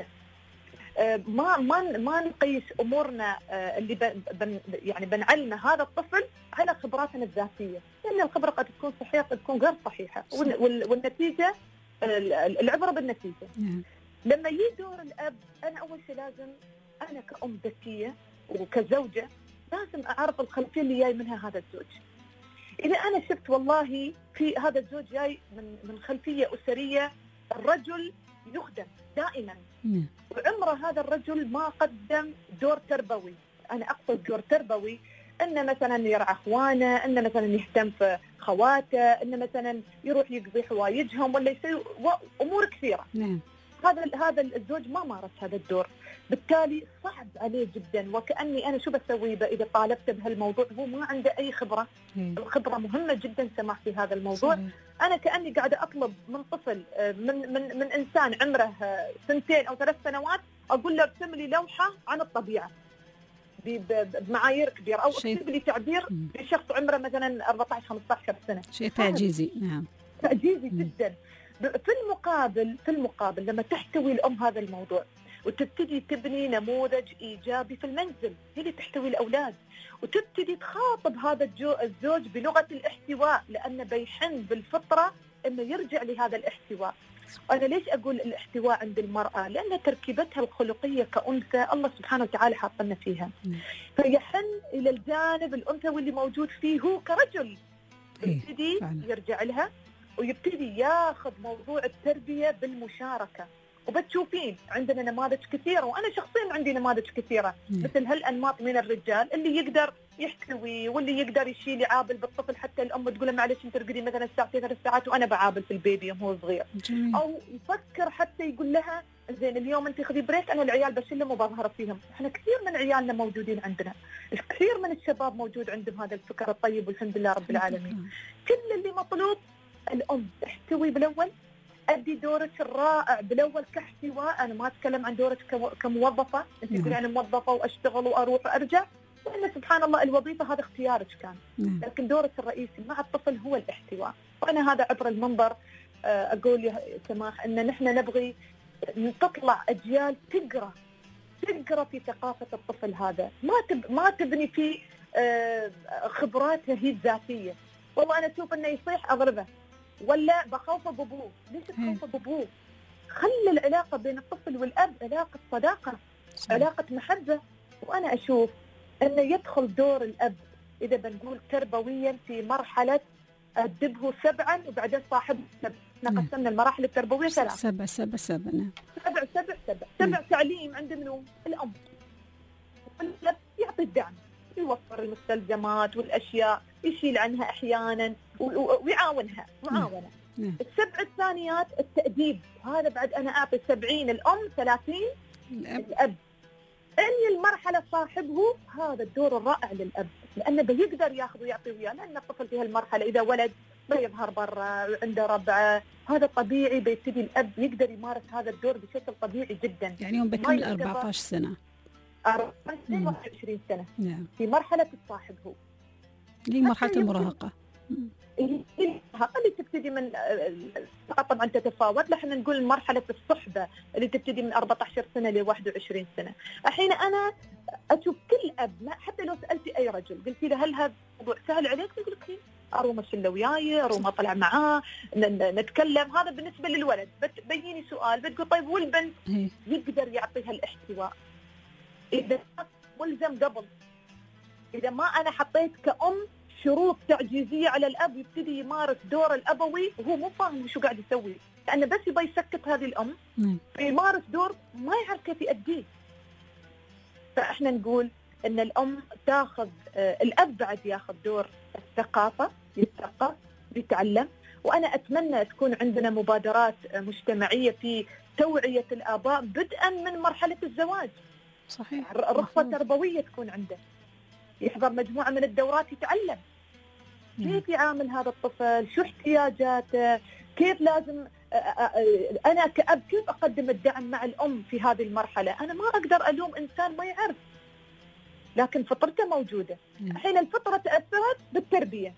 ما ما ما نقيس امورنا اللي بن يعني بنعلم هذا الطفل على خبراتنا الذاتيه، لان الخبره قد تكون صحيحه قد تكون غير صحيحه، والنتيجه العبره بالنتيجه. لما يجي دور الاب، انا اول شيء لازم انا كأم ذكيه وكزوجه لازم اعرف الخلفيه اللي جاي منها هذا الزوج. اذا انا شفت والله في هذا الزوج جاي من من خلفيه اسريه، الرجل يخدم دائما وعمره هذا الرجل ما قدم دور تربوي. أنا أقصد دور تربوي أنه مثلا يرعى أخوانه، أنه مثلا يهتم في خواته، أنه مثلا يروح يقضي حوايجهم ولا يسوي أمور كثيرة. نعم. هذا هذا الزوج ما مارس هذا الدور، بالتالي صعب عليه جدا. وكأني أنا شو بسوي إذا طالبته بهالموضوع هو ما عنده أي خبرة. مم. الخبرة مهمة جدا سماح في هذا الموضوع. صحيح. أنا كأني قاعدة أطلب من طفل من من من إنسان عمره سنتين أو ثلاث سنوات أقول له ارسم لي لوحة عن الطبيعة بمعايير كبيرة، أو اكتب لي تعبير لشخص عمره مثلا أربعة عشر خمسة عشر سنة. شيء تعجيزي. نعم. تعجيزي جدا. في المقابل في المقابل لما تحتوي الأم هذا الموضوع وتبتدي تبني نموذج إيجابي في المنزل، هي اللي تحتوي الأولاد، وتبتدي تخاطب هذا الزوج بلغة الاحتواء، لأنه بيحن بالفطرة أنه يرجع لهذا الاحتواء. أنا ليش أقول الاحتواء عند المرأة؟ لأن تركيبتها الخلقية كأنثى الله سبحانه وتعالى حاطنا فيها، فيحن إلى الجانب الأنثوي اللي موجود فيه هو كرجل. يبتدي يرجع لها ويبتدي ياخذ موضوع التربية بالمشاركة. وبتشوفين عندنا نماذج كثيرة، وأنا شخصيا عندي نماذج كثيرة مثل هالأنماط من الرجال اللي يقدر يحتوي واللي يقدر يشيل يعابل بالطفل، حتى الأم تقول له معلش أنت ترقدي مثلا ساعتين ثلاث ساعات وأنا بعابل في البيبي يوم هو صغير. جميل. أو يفكر حتى يقول لها زين اليوم أنت خذي بريك أنا العيال بشيلهم وبظهر فيهم. إحنا كثير من عيالنا موجودين عندنا، كثير من الشباب موجود عندهم هذا الفكر الطيب والحمد لله رب العالمين. كل اللي مطلوب الأم تحتوي بالأول، أدي دورك الرائع بالأول كاحتواء. أنا ما أتكلم عن دورك كموظفة، أنت تقولي أنا موظفة وأشتغل وأروح وأرجع، لأن سبحان الله الوظيفة هذا اختيارك كان، لكن دورك الرئيسي مع الطفل هو الاحتواء. وأنا هذا عبر المنبر أقول يا سماح أن نحن نبغي تطلع أجيال تقرأ تقرأ في ثقافة الطفل هذا، ما تب ما تبني في خبراتها هي الذاتية. والله أنا أشوف أنه يصيح أضربه، ولا بخوف بابوه. ليش تخوف بابوه؟ خلي العلاقة بين الطفل والأب علاقة صداقة، علاقة محبة. وأنا أشوف أنه يدخل دور الأب إذا بنقول تربويا في مرحلة أدبه سبعا وبعدين صاحب سبع. احنا قسمنا المراحل التربوية ثلاث. سبع سبع سبع نعم. سبع سبع سبع سبع تعليم عند منو؟ الأم. والأب يعطي الدعم، يوفر المستلزمات والأشياء، يشيل عنها أحيانا ويعاونها معاونة. السبع الثانيات التأديب، هذا بعد أنا أعطي سبعين الأم ثلاثين الأب. أني المرحلة صاحبه، هذا الدور الرائع للأب، لأنه بيقدر ياخذ ويعطي وياه، لأن الطفل في هالمرحلة إذا ولد بيظهر برا عنده ربعه، هذا طبيعي، بيبتدي الاب يقدر يمارس هذا الدور بشكل طبيعي جدا. يعني يوم بيكمل أربعة عشر سنه أربعة عشر واحد وعشرين سنه. نعم. في مرحله الصاحب هو اللي مرحله المراهقه المراهقه اللي تبتدي من طبعا تتفاوت، احنا نقول مرحله الصحبه اللي تبتدي من أربعة عشر سنه ل واحد وعشرين سنه. الحين انا اشوف كل اب، حتى لو سالتي اي رجل قلتي له هل هذا الموضوع سهل عليك، يقول لك اروم اشله وياي، اروم اطلع معاه نتكلم. هذا بالنسبه للولد. بتبيني سؤال بتقول طيب والبنت يقدر يعطيها الاحتواء اذا ملزم قبل، اذا ما انا حطيت كأم شروط تعجيزيه على الاب يبتدي يمارس دور الابوي وهو مو فاهم شو قاعد يسوي، لانه بس يبغى يسكت هذه الام يمارس دور ما يعرف كيف يأديه. فاحنا نقول ان الام تاخذ، الاب بعد ياخذ دور الثقافه، يتثقف يتعلم. وانا اتمنى تكون عندنا مبادرات مجتمعيه في توعيه الاباء بدءا من مرحله الزواج. صحيح. رخصه تربويه تكون عنده، يحضر مجموعه من الدورات يتعلم كيف يعامل هذا الطفل، شو احتياجاته، كيف لازم انا كأب كيف اقدم الدعم مع الام في هذه المرحله. انا ما اقدر الوم انسان ما يعرف، لكن فطرته موجوده. الحين الفطره تاثرت بالتربيه،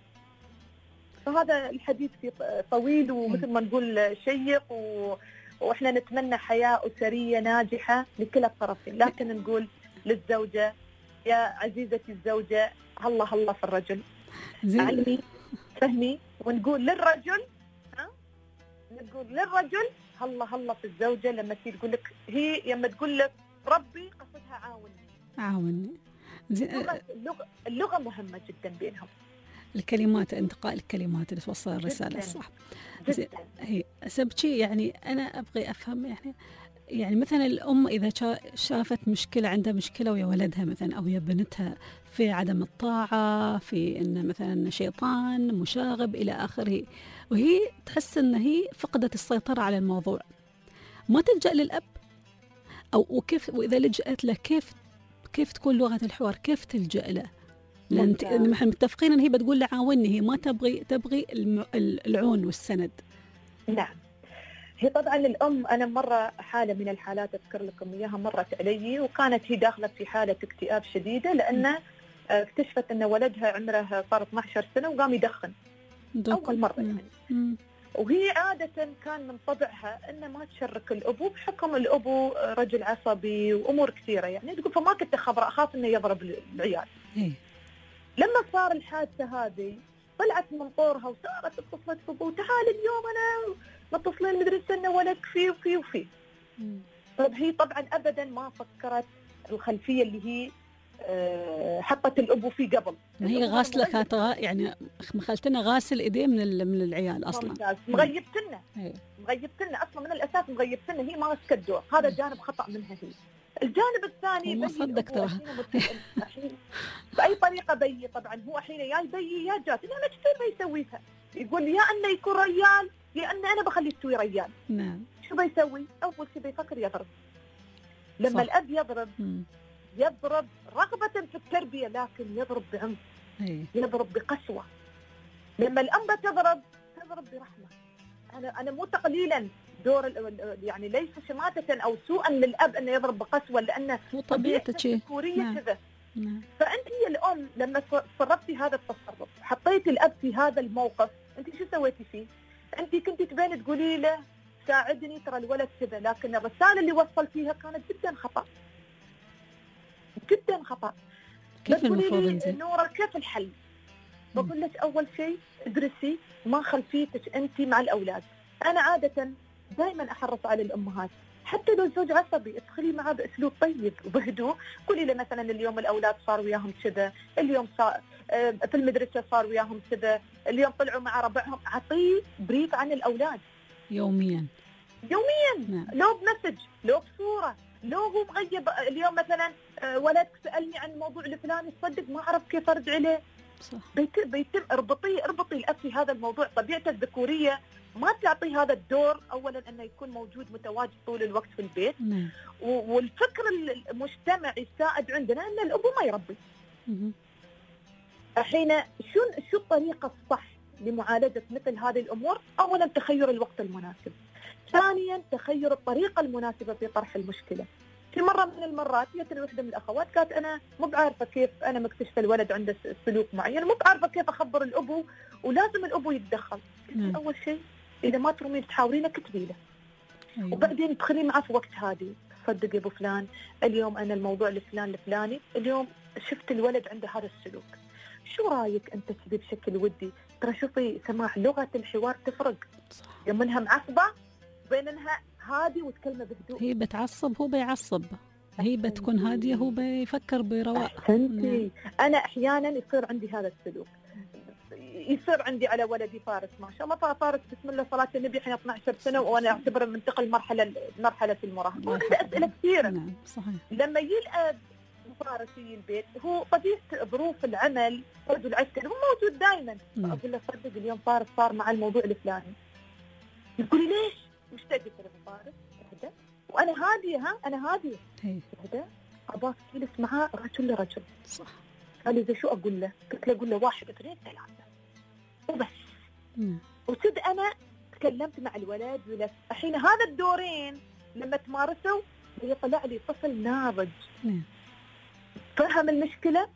فهذا الحديث فيه طويل ومثل ما نقول شيق، و... واحنا نتمنى حياه اسريه ناجحه لكلا الطرفين. لكن نقول للزوجه يا عزيزتي الزوجه هلا هلا في الرجل، علمي فهمي. ونقول للرجل ها نقول للرجل هلا هلا في الزوجه لما تيجي تقول لك، هي لما تقول لك ربي قصدها عاوني عاوني. اللغه اللغه مهمه جدا بينهم، الكلمات، انتقاء الكلمات اللي توصل الرساله الصح. هي سبتشي يعني انا ابغي افهم، يعني يعني مثلا الام اذا شافت مشكله، عندها مشكله ويا ولدها مثلا او يا بنتها في عدم الطاعه، في ان مثلا شيطان مشاغب الى اخره، وهي تحس ان هي فقدت السيطره على الموضوع، ما تلجأ للاب او وكيف، واذا لجأت له كيف كيف تكون لغه الحوار، كيف تلجأ له؟ لان احنا متفقين ان هي بتقول له عاوني، هي ما تبغي تبغي العون والسند. نعم. هي طبعا الام، انا مره حاله من الحالات اذكر لكم اياها مرت علي، وكانت هي داخله في حاله اكتئاب شديده لان اكتشفت ان ولدها عمره صار اثني عشر سنه وقام يدخن اول مره يعني. مم. وهي عاده كان من طبعها ان ما تشرك الابو بحكم الابو رجل عصبي وامور كثيره يعني، تقول فما كنت خبره، اخاف انه يضرب العيال. إيه. لما صار الحادثه هذه طلعت من طورها وصارت اتصلت بابو، تعال اليوم انا متصلين المدرسه انه ولك فيه وفيه وفيه. طيب هي طبعا ابدا ما فكرت الخلفيه اللي هي أه حطت الابو فيه قبل. هي غاسله كانت يعني خالتنا غاسل ايديه من من العيال اصلا. مغيبتنا مغيبتنا اصلا من الاساس، مغيبتنا هي ما مسكت دور، هذا جانب خطا منها هي. الجانب الثاني ما صدق ترى باي طريقه بي، طبعا هو الحين يا يبي يا جات، انا ما كثير بيسويها، يقول لي يا انه يكون ريال يا ان انا بخليه تسوي ريال. نعم. شو بيسوي؟ اول شيء بيفكر يضرب. لما صح. الاب يضرب م. يضرب رغبه في التربيه، لكن يضرب بعنف، يضرب بقسوه. لما الام تضرب تضرب برحمه. انا انا مو تقليلا دور يعني ليس شماتة او سوءا للاب انه يضرب بقسوه، لانه طبيعته شيء كوريه كذا. فانت هي الام لما صرفتي هذا التصرف، حطيتي الاب في هذا الموقف، انت شو سويتي فيه؟ انت كنتي تبين تقولي له ساعدني ترى الولد كذا، لكن الرساله اللي وصلتيها كانت جدا خطا جدا خطا. كيف المفروض انت؟ نوره كيف الحل؟ بقول لك اول شيء ادرسي ما خلفيتك انت مع الاولاد. انا عاده دائما احرص على الامهات، حتى لو الزوج عصبي ادخلي معه باسلوب طيب وبهدوء، قولي له مثلا اليوم الاولاد صار وياهم كذا، اليوم صار في المدرسه صار وياهم كذا، اليوم طلعوا مع ربعهم، اعطيه بريف عن الاولاد يوميا يوميا. نعم. لو بمسج، لو بصوره، لو هو مغيب اليوم مثلا ولدك سالني عن الموضوع الفلاني، تصدق ما اعرف كيف ارد عليه. صح. بيتم بيتم اربطيه اربطي الاب في هذا الموضوع. طبيعته الذكوريه ما تعطيه هذا الدور، اولا انه يكون موجود متواجد طول الوقت في البيت. نعم. والفكر المجتمعي السائد عندنا ان الاب ما يربي. الحين شو شو الطريقه الصح لمعالجة مثل هذه الأمور؟ أولا تخير الوقت المناسب، ثانيا تخير الطريقة المناسبة في طرح المشكلة. في مرة من المرات جت لي وحدة من الأخوات قالت أنا مو بعارفة كيف، أنا مكتشفة الولد عنده سلوك معين، مو بعارفة كيف أخبر الأبو ولازم الأبو يتدخل. أول شيء إذا ما ترمين تحاورينه كتبي له، أيوة. وبعدين تدخلين معاه في وقت هادي، صدق يا أبو فلان اليوم أنا الموضوع الفلان الفلاني اليوم شفت الولد عنده هذا السلوك، شو رايك أنت تبي بشكل ودي؟ ترى شوفي سماح لغة الحوار تفرق، يوم انها معصبة بين انها هادي وتكلمه بهدوء. هي بتعصب هو بيعصب، هي بتكون هادية هو بيفكر برواق. أحسنتي. أنا أحيانا يصير عندي هذا السلوك، يصير عندي على ولدي فارس ما شاء الله، فارس بسم الله صلاة النبي الحين اثنعش سنة وأنا أعتبره منتقل مرحلة مرحلة المراهقة، وعنده أسئلة كثيرة. نعم صحيح. لما يلقى فارسي البيت، هو طبيعة ظروف العمل رجل عسكري هو موجود دائما، فأقول له صدق اليوم فارس صار مع الموضوع الفلاني، يقول لي ليش؟ مش تقدر فارس اهدى، وأنا هادية، ها أنا هادية اهدى، أباك تجلس معاه رجل لرجل. صح. قال لي زي شو أقول له؟ قلت له أقول له واحد اثنين ثلاثة وبس. مم. وصد أنا تكلمت مع الولد ولف الحين هذا الدورين لما تمارسوا يطلع لي طفل ناضج. مم. فهم المشكلة،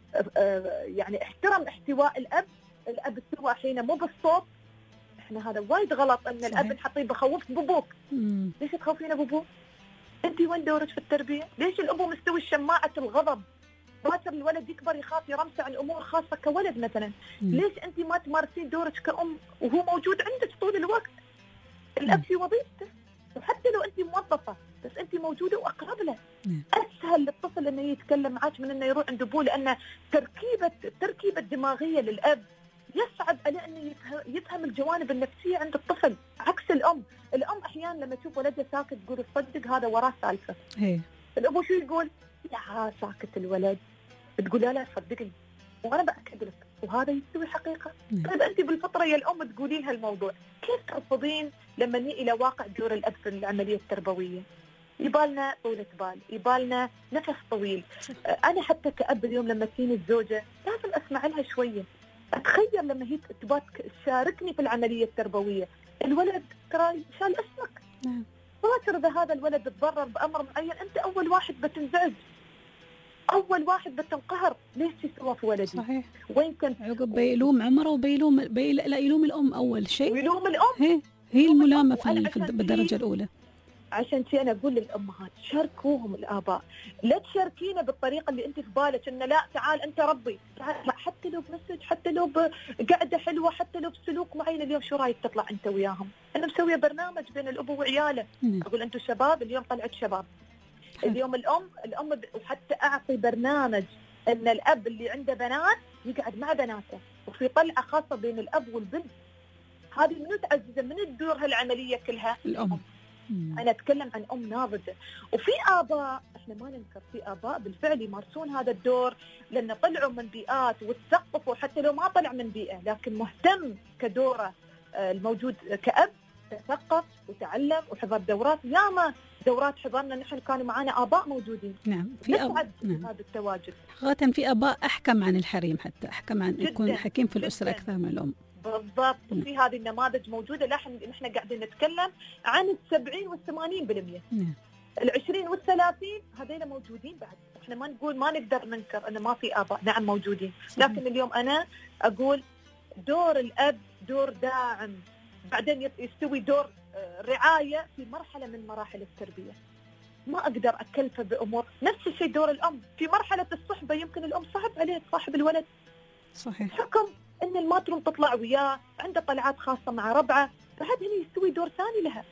يعني احترم احتواء الأب، الأب استوى حين مو بالصوت. احنا هذا وايد غلط ان صحيح. الأب نحطيه بخوفت بابوك. ليش تخوفين بابوك؟ انت وين دورك في التربية؟ ليش الأبو مستوي شماعة الغضب؟ باكر الولد يكبر يخاف يرمسع عن أمور خاصة كولد مثلا. مم. ليش انت ما تمارسين دورك كأم وهو موجود عندك طول الوقت؟ الأب في وظيفته، وحتى لو انت موظفة بس انت موجوده واقرب له. مم. اسهل للطفل انه يتكلم معك من انه يروح عند ابوه، لان تركيبه التركيبه الدماغيه للاب يصعب عليه انه يفهم الجوانب النفسيه عند الطفل، عكس الام. الام احيانا لما تشوف ولدها ساكت تقول تصدق هذا وراه سالفه. هي. الابو شو يقول؟ لا ساكت الولد، تقول لا لا صدقني وانا باكد لك وهذا يستوي حقيقه. طيب انت بالفطره يا الام تقولين هالموضوع، كيف ترفضين لما نيجي الى واقع دور الاب في العمليه التربويه؟ يبالنا طولة بال، يبالنا نفس طويل. انا حتى كأب اليوم لما تجيني الزوجه لازم اسمع لها شويه، اتخيل لما هي تبغى تشاركني في العمليه التربويه. الولد ترى شال اسمك، نعم، فاكر اذا هذا الولد تضرر بامر معين انت اول واحد بتنزعج، اول واحد بتنقهر. ليش تسوى في ولدي؟ صحيح. وين كنت عقب بيلوم عمره وبيلوم بي... لا يلوم الام اول شيء، ويلوم الام. هي هي الملامه في, في بالدرجه الاولى. عشان شيء انا اقول للامهات شاركوهم الاباء، لا تشاركينا بالطريقه اللي انت في بالك انه لا تعال انت ربي، تعال حتى لو بمسج، حتى لو بقعده حلوه، حتى لو بسلوك معين. اليوم شو رايك تطلع انت وياهم؟ انا مسويه برنامج بين الابو وعياله، اقول انتم شباب اليوم طلعت شباب. اليوم الام الام وحتى اعطي برنامج ان الاب اللي عنده بنات يقعد مع بناته، وفي طلعه خاصه بين الاب والبنت. هذه من تعزز من الدور هالعمليه كلها الام. أنا أتكلم عن أم ناضجة. وفي آباء إحنا ما ننكر، في آباء بالفعل يمارسون هذا الدور لأن طلعوا من بيئات وتثقفوا، حتى لو ما طلع من بيئة لكن مهتم كدوره الموجود كأب، تثقف وتعلم وحضر دورات. ياما دورات حضرنا نحن كانوا معنا آباء موجودين. نعم في آباء. نعم. هذا التواجد خاصة في آباء أحكم عن الحريم، حتى أحكم عن يكون حكيم في الأسرة جداً. أكثر من الأم. بالضبط. في هذه النماذج موجودة. لحن نحن قاعدين نتكلم عن السبعين والثمانين بالمية، العشرين والثلاثين هذيلا موجودين بعد. احنا ما نقول ما نقدر ننكر أن ما في آباء، نعم موجودين. لكن اليوم أنا أقول دور الأب دور داعم، بعدين يستوي دور رعاية في مرحلة من مراحل التربية. ما أقدر أكلفه بأمور. نفس الشيء دور الأم في مرحلة الصحبة، يمكن الأم صعب عليه تصاحب الولد، صحيح، حكم ان الماترم تطلع وياه، عنده طلعات خاصه مع ربعه، فهذا هني يستوي دور ثاني لها.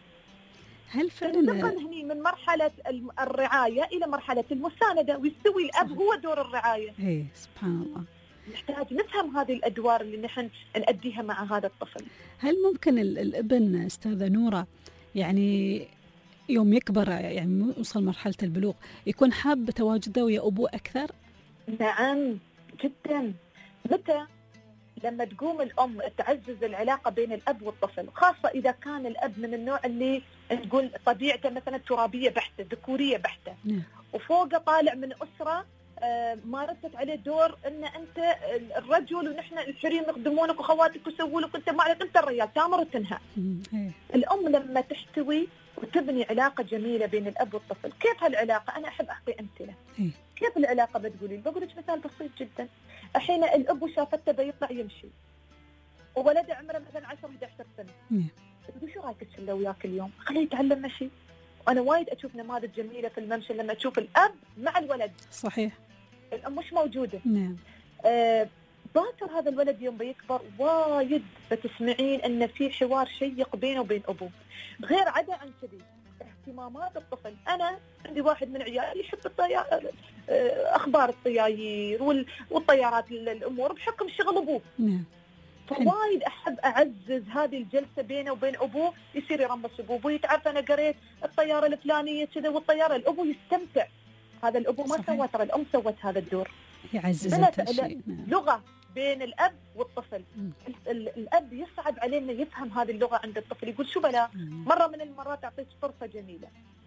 هل فعلا تنتقل هني من مرحله الرعايه الى مرحله المسانده، ويستوي الاب صحيح. هو دور الرعايه. اي سبحان الله. نحتاج نفهم هذه الادوار اللي نحن نأديها مع هذا الطفل. هل ممكن الابن استاذه نوره يعني يوم يكبر يعني يوصل مرحله البلوغ يكون حاب تواجده ويا ابوه اكثر؟ نعم جدا. متى؟ لما تقوم الأم تعزز العلاقة بين الأب والطفل، خاصة إذا كان الأب من النوع اللي نقول طبيعته مثلا ترابية بحتة، ذكورية بحتة، وفوقه طالع من أسرة آه مارست عليه دور ان انت الرجل ونحن الحريم يخدمونك وخواتك ويسووا لك، انت ما عليك، انت الرجال تامر وتنهى. الام لما تحتوي وتبني علاقه جميله بين الاب والطفل، كيف هالعلاقه؟ انا احب اعطي امثله. كيف العلاقه بتقولي؟ بقول لك مثال بسيط جدا. الحين الاب شافته بيطلع يمشي وولده عمره مثلا عشرة إحدى عشرة سنه، تقول شو رايك تسوي وياك اليوم؟ خليه يتعلم مشي. وانا وايد اشوف نماذج جميله في الممشى لما تشوف الاب مع الولد. صحيح. الام مش موجوده. نعم. آه باكر هذا الولد يوم بيكبر وايد بتسمعين ان في حوار شيق بينه وبين ابوه. غير عدا عن كذي اهتمامات الطفل، انا عندي واحد من عيالي يحب الطيار، اخبار الطياير والطيارات الامور بحكم شغل ابوه. نعم. فوايد احب اعزز هذه الجلسه بينه وبين ابوه، يصير يرمس ابوه يتعرف انا قريت الطياره الفلانيه كذا والطياره، الابو يستمتع. هذا الابو ما سوى، ترى الام سوت هذا الدور. يعزز الشيء. لغه بين الاب والطفل. الاب يصعب عليه انه يفهم هذه اللغه عند الطفل، يقول شو بلا. مره من المرات اعطيت فرصه جميله،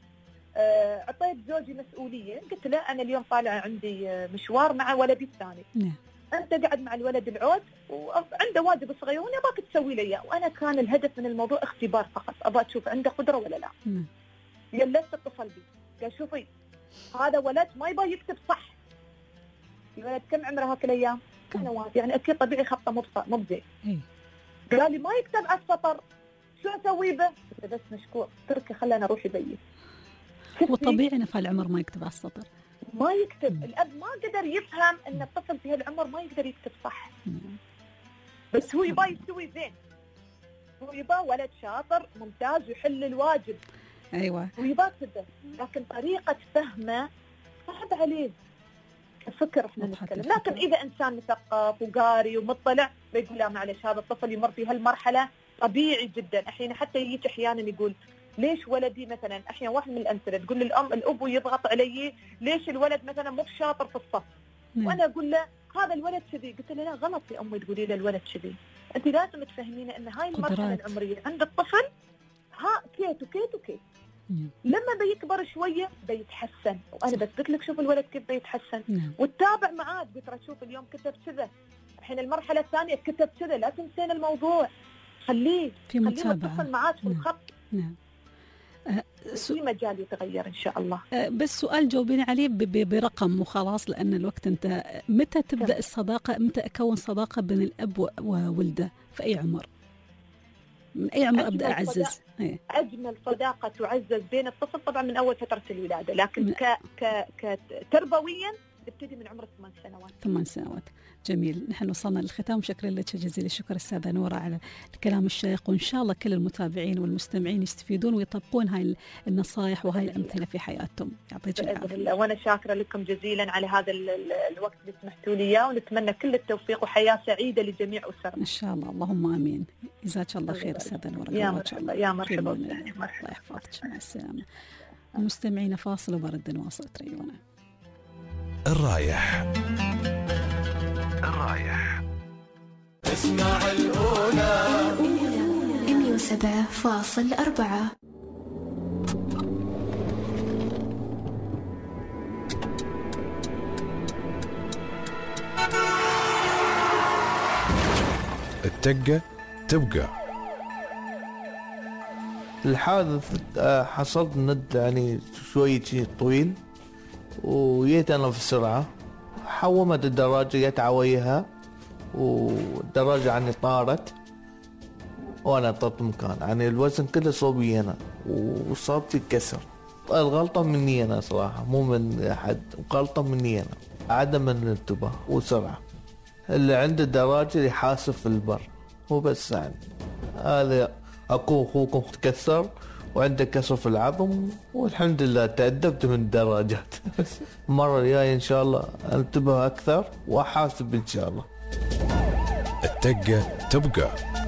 اعطيت زوجي مسؤوليه، قلت له انا اليوم طالعه عندي مشوار مع ولدي الثاني. نعم. انت قاعد مع الولد العود وعنده واجب صغير وانا اباك تسوي لي اياه، وانا كان الهدف من الموضوع اختبار فقط، ابغى اشوف عنده قدره ولا لا. نعم. جلست اتصل بي قال شوفي هذا ولد ما يبغى يكتب صح. الولد كم عمره هاك الايام؟ سنوات، يعني اكيد طبيعي خطه مو مو زين. قال لي ما يكتب على السطر، شو اسوي به؟ قلت بس مشكور تركه خلينا نروح يبين. وطبيعي انه في هالعمر ما يكتب على السطر. ما يكتب، الاب ما قدر يفهم ان الطفل في هالعمر ما يقدر يكتب صح. بس هو يبغى يسوي زين، هو يبغى ولد شاطر ممتاز يحل الواجب. ايوه. ويبغى كذا، لكن طريقه فهمه صعب عليه. الفكر احنا نتكلم، لكن اذا انسان مثقف وقاري ومطلع بيقول لا معلش هذا الطفل يمر في هالمرحله طبيعي جدا. الحين حتى يجيك احيانا يقول ليش ولدي مثلا، احيانا واحد من الامثله تقول الام الاب يضغط علي ليش الولد مثلا مو شاطر في الصف. مم. وانا اقول له هذا الولد كذي، قلت له لا غلط يا امي تقولي له الولد كذي، انت لازم تفهمينه ان هاي المرحله العمريه عند الطفل ها كيت وكيت وكيت. مم. لما بيكبر شويه بيتحسن، وانا بثبت لك شوف الولد كيف بيتحسن. مم. وتتابع معاه قلت له شوف اليوم كتب كذا، الحين المرحله الثانيه كتب كذا، لا تنسين الموضوع، خليه في متابعه، خليه متصل معاك في الخط. نعم. أه في مجال يتغير ان شاء الله. أه بس سؤال جاوبيني عليه برقم وخلاص لان الوقت انتهى. متى تبدا الصداقه، متى اكون صداقه بين الاب وولده؟ في اي عمر؟ من اي عمر ابدا اعزز؟ صداقة اجمل صداقه تعزز بين الطفل طبعا من اول فتره الولاده، لكن ك ك كتربويا تبتدي من عمر ثمان سنوات. ثمان سنوات. جميل. نحن وصلنا للختام، شكرا لك جزيل الشكر السادة نورة على الكلام الشيق، وإن شاء الله كل المتابعين والمستمعين يستفيدون ويطبقون هاي النصائح وهاي الأمثلة في حياتهم. يعطيك العافية. وأنا شاكرة لكم جزيلا على هذا الوقت اللي سمحتوا لي إياه، ونتمنى كل التوفيق وحياة سعيدة لجميع أسرنا إن شاء الله. اللهم آمين. جزاك الله خير السادة نورة. يا مرحبا يا مرحبا. الله يحفظك. مع السلامة. المستمعين فاصل وبرد نواصل تريونا. الرايح الرايح اسمع الأولى مية وسبعة فاصل أربعة. التقة تبقى. الحادث حصلت ند يعني شوي طويل، وجيت أنا في السرعة، حومت الدراجة جت عويها والدراجة عني طارت وأنا طرت مكان، يعني الوزن كله صوبي أنا وصابتي كسر. الغلطة مني أنا صراحة، مو من أحد، غلطة مني أنا، عدم الانتباه وسرعة. اللي عند الدراجة يحاسب في البر وبس، يعني هذا أكو أخوكم تكسر وعندك كسر في العظم، والحمد لله تأدبت من الدراجات. المرة الجاية إن شاء الله انتبه أكثر وأحاسب إن شاء الله. التقة تبقى.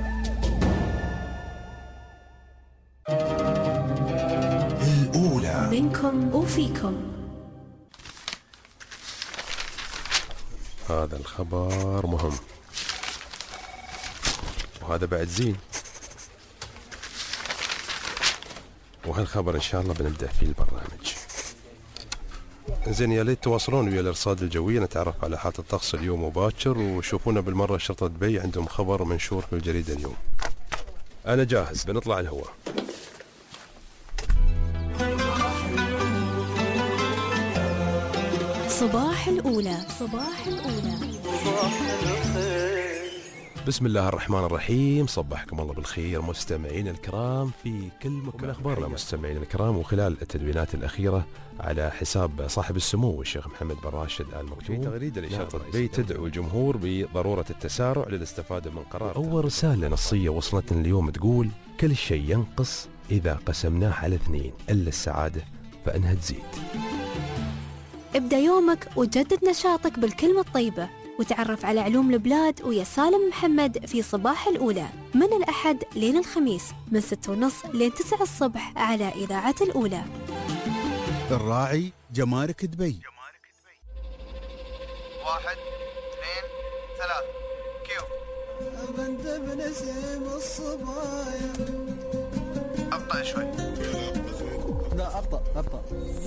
الأولى منكم وفيكم. هذا الخبر مهم، وهذا بعد زين، وهالخبر إن شاء الله بنبدأ فيه البرنامج. زين يا ليت تواصلون ويا الارصاد الجوي، نتعرف على حالة الطقس اليوم وباكر، وشوفونا بالمرة شرطة دبي عندهم خبر منشور في الجريدة اليوم. أنا جاهز، بنطلع الهواء. صباح الأولى. صباح الأولى. بسم الله الرحمن الرحيم، صبحكم الله بالخير مستمعين الكرام في كل مكان. أخبارنا مستمعين الكرام، وخلال التدوينات الأخيرة على حساب صاحب السمو الشيخ محمد بن راشد آل مكتوم، في تغريدة لشرطة دبي تدعو الجمهور بضرورة التسارع للاستفادة من قرار. أول رسالة نصية وصلتنا اليوم تقول: كل شيء ينقص إذا قسمناه على اثنين إلا السعادة فإنها تزيد. ابدأ يومك وجدد نشاطك بالكلمة الطيبة، وتعرف على علوم البلاد ويا سالم محمد في صباح الأولى من الأحد لين الخميس من ستة ونص لين تسعة الصبح على إذاعة الأولى. الراعي جمارك دبي. واحد اثنين ثلاث كيو. بنت بنسيم الصبايا. أبطأ شوي. لا أبطأ أبطأ.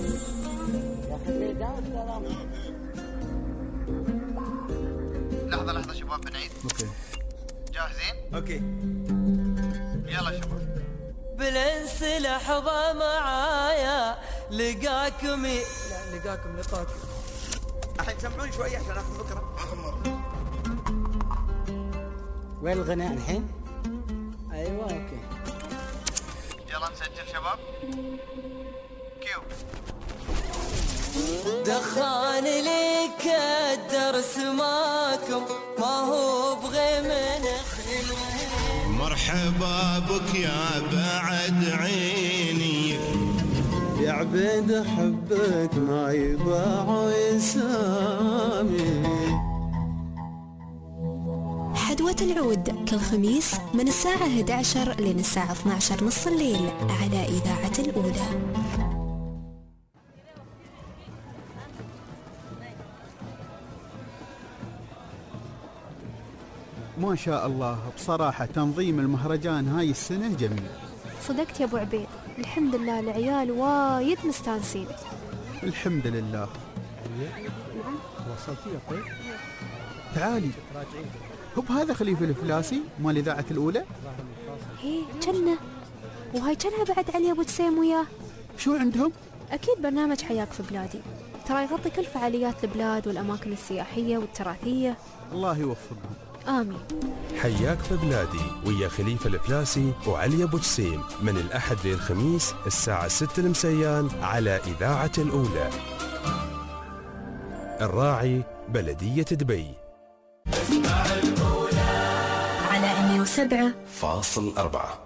لحظة لحظة شباب، بنعيد. اوكي. جاهزين؟ اوكي. يلا شباب. بالانس لحظة معايا لقاكم ي... لا لقاكم لقاكم. الحين سمعوني شوي عشان اخذ فكرة. اخر مرة. وين الغناء الحين؟ ايوه اوكي. يلا نسجل شباب. كيو. دخان لك الدرس ماكم ما هو بغي من خلوه. مرحبا بك يا بعد عيني يا عبيد حبك ما يباع يسامي. حدوة العود كل خميس من الساعة إحدى عشر لين الساعة اثني عشر نص الليل على إذاعة الأولى. ما شاء الله، بصراحة تنظيم المهرجان هاي السنة جميل. صدقت يا أبو عبيد، الحمد لله العيال وايد مستانسين. الحمد لله. نعم. وصلتي يا طيب؟ تعالي. هو بهذا خليفة الفلاسي مال إذاعة الأولى؟ هي جنة، وهاي جنها بعد علي أبو تسيم وياه. شو عندهم؟ أكيد برنامج حياك في بلادي، ترى يغطي كل فعاليات البلاد والأماكن السياحية والتراثية. الله يوفقهم. آمين. حياك في بلادي ويا خليفة الفلاسي وعلي أبو جسيم من الأحد للخميس الساعة ستة المسيان على إذاعة الأولى. الراعي بلدية دبي. اسمع الأولى على مئة وسبعة فاصل أربعة.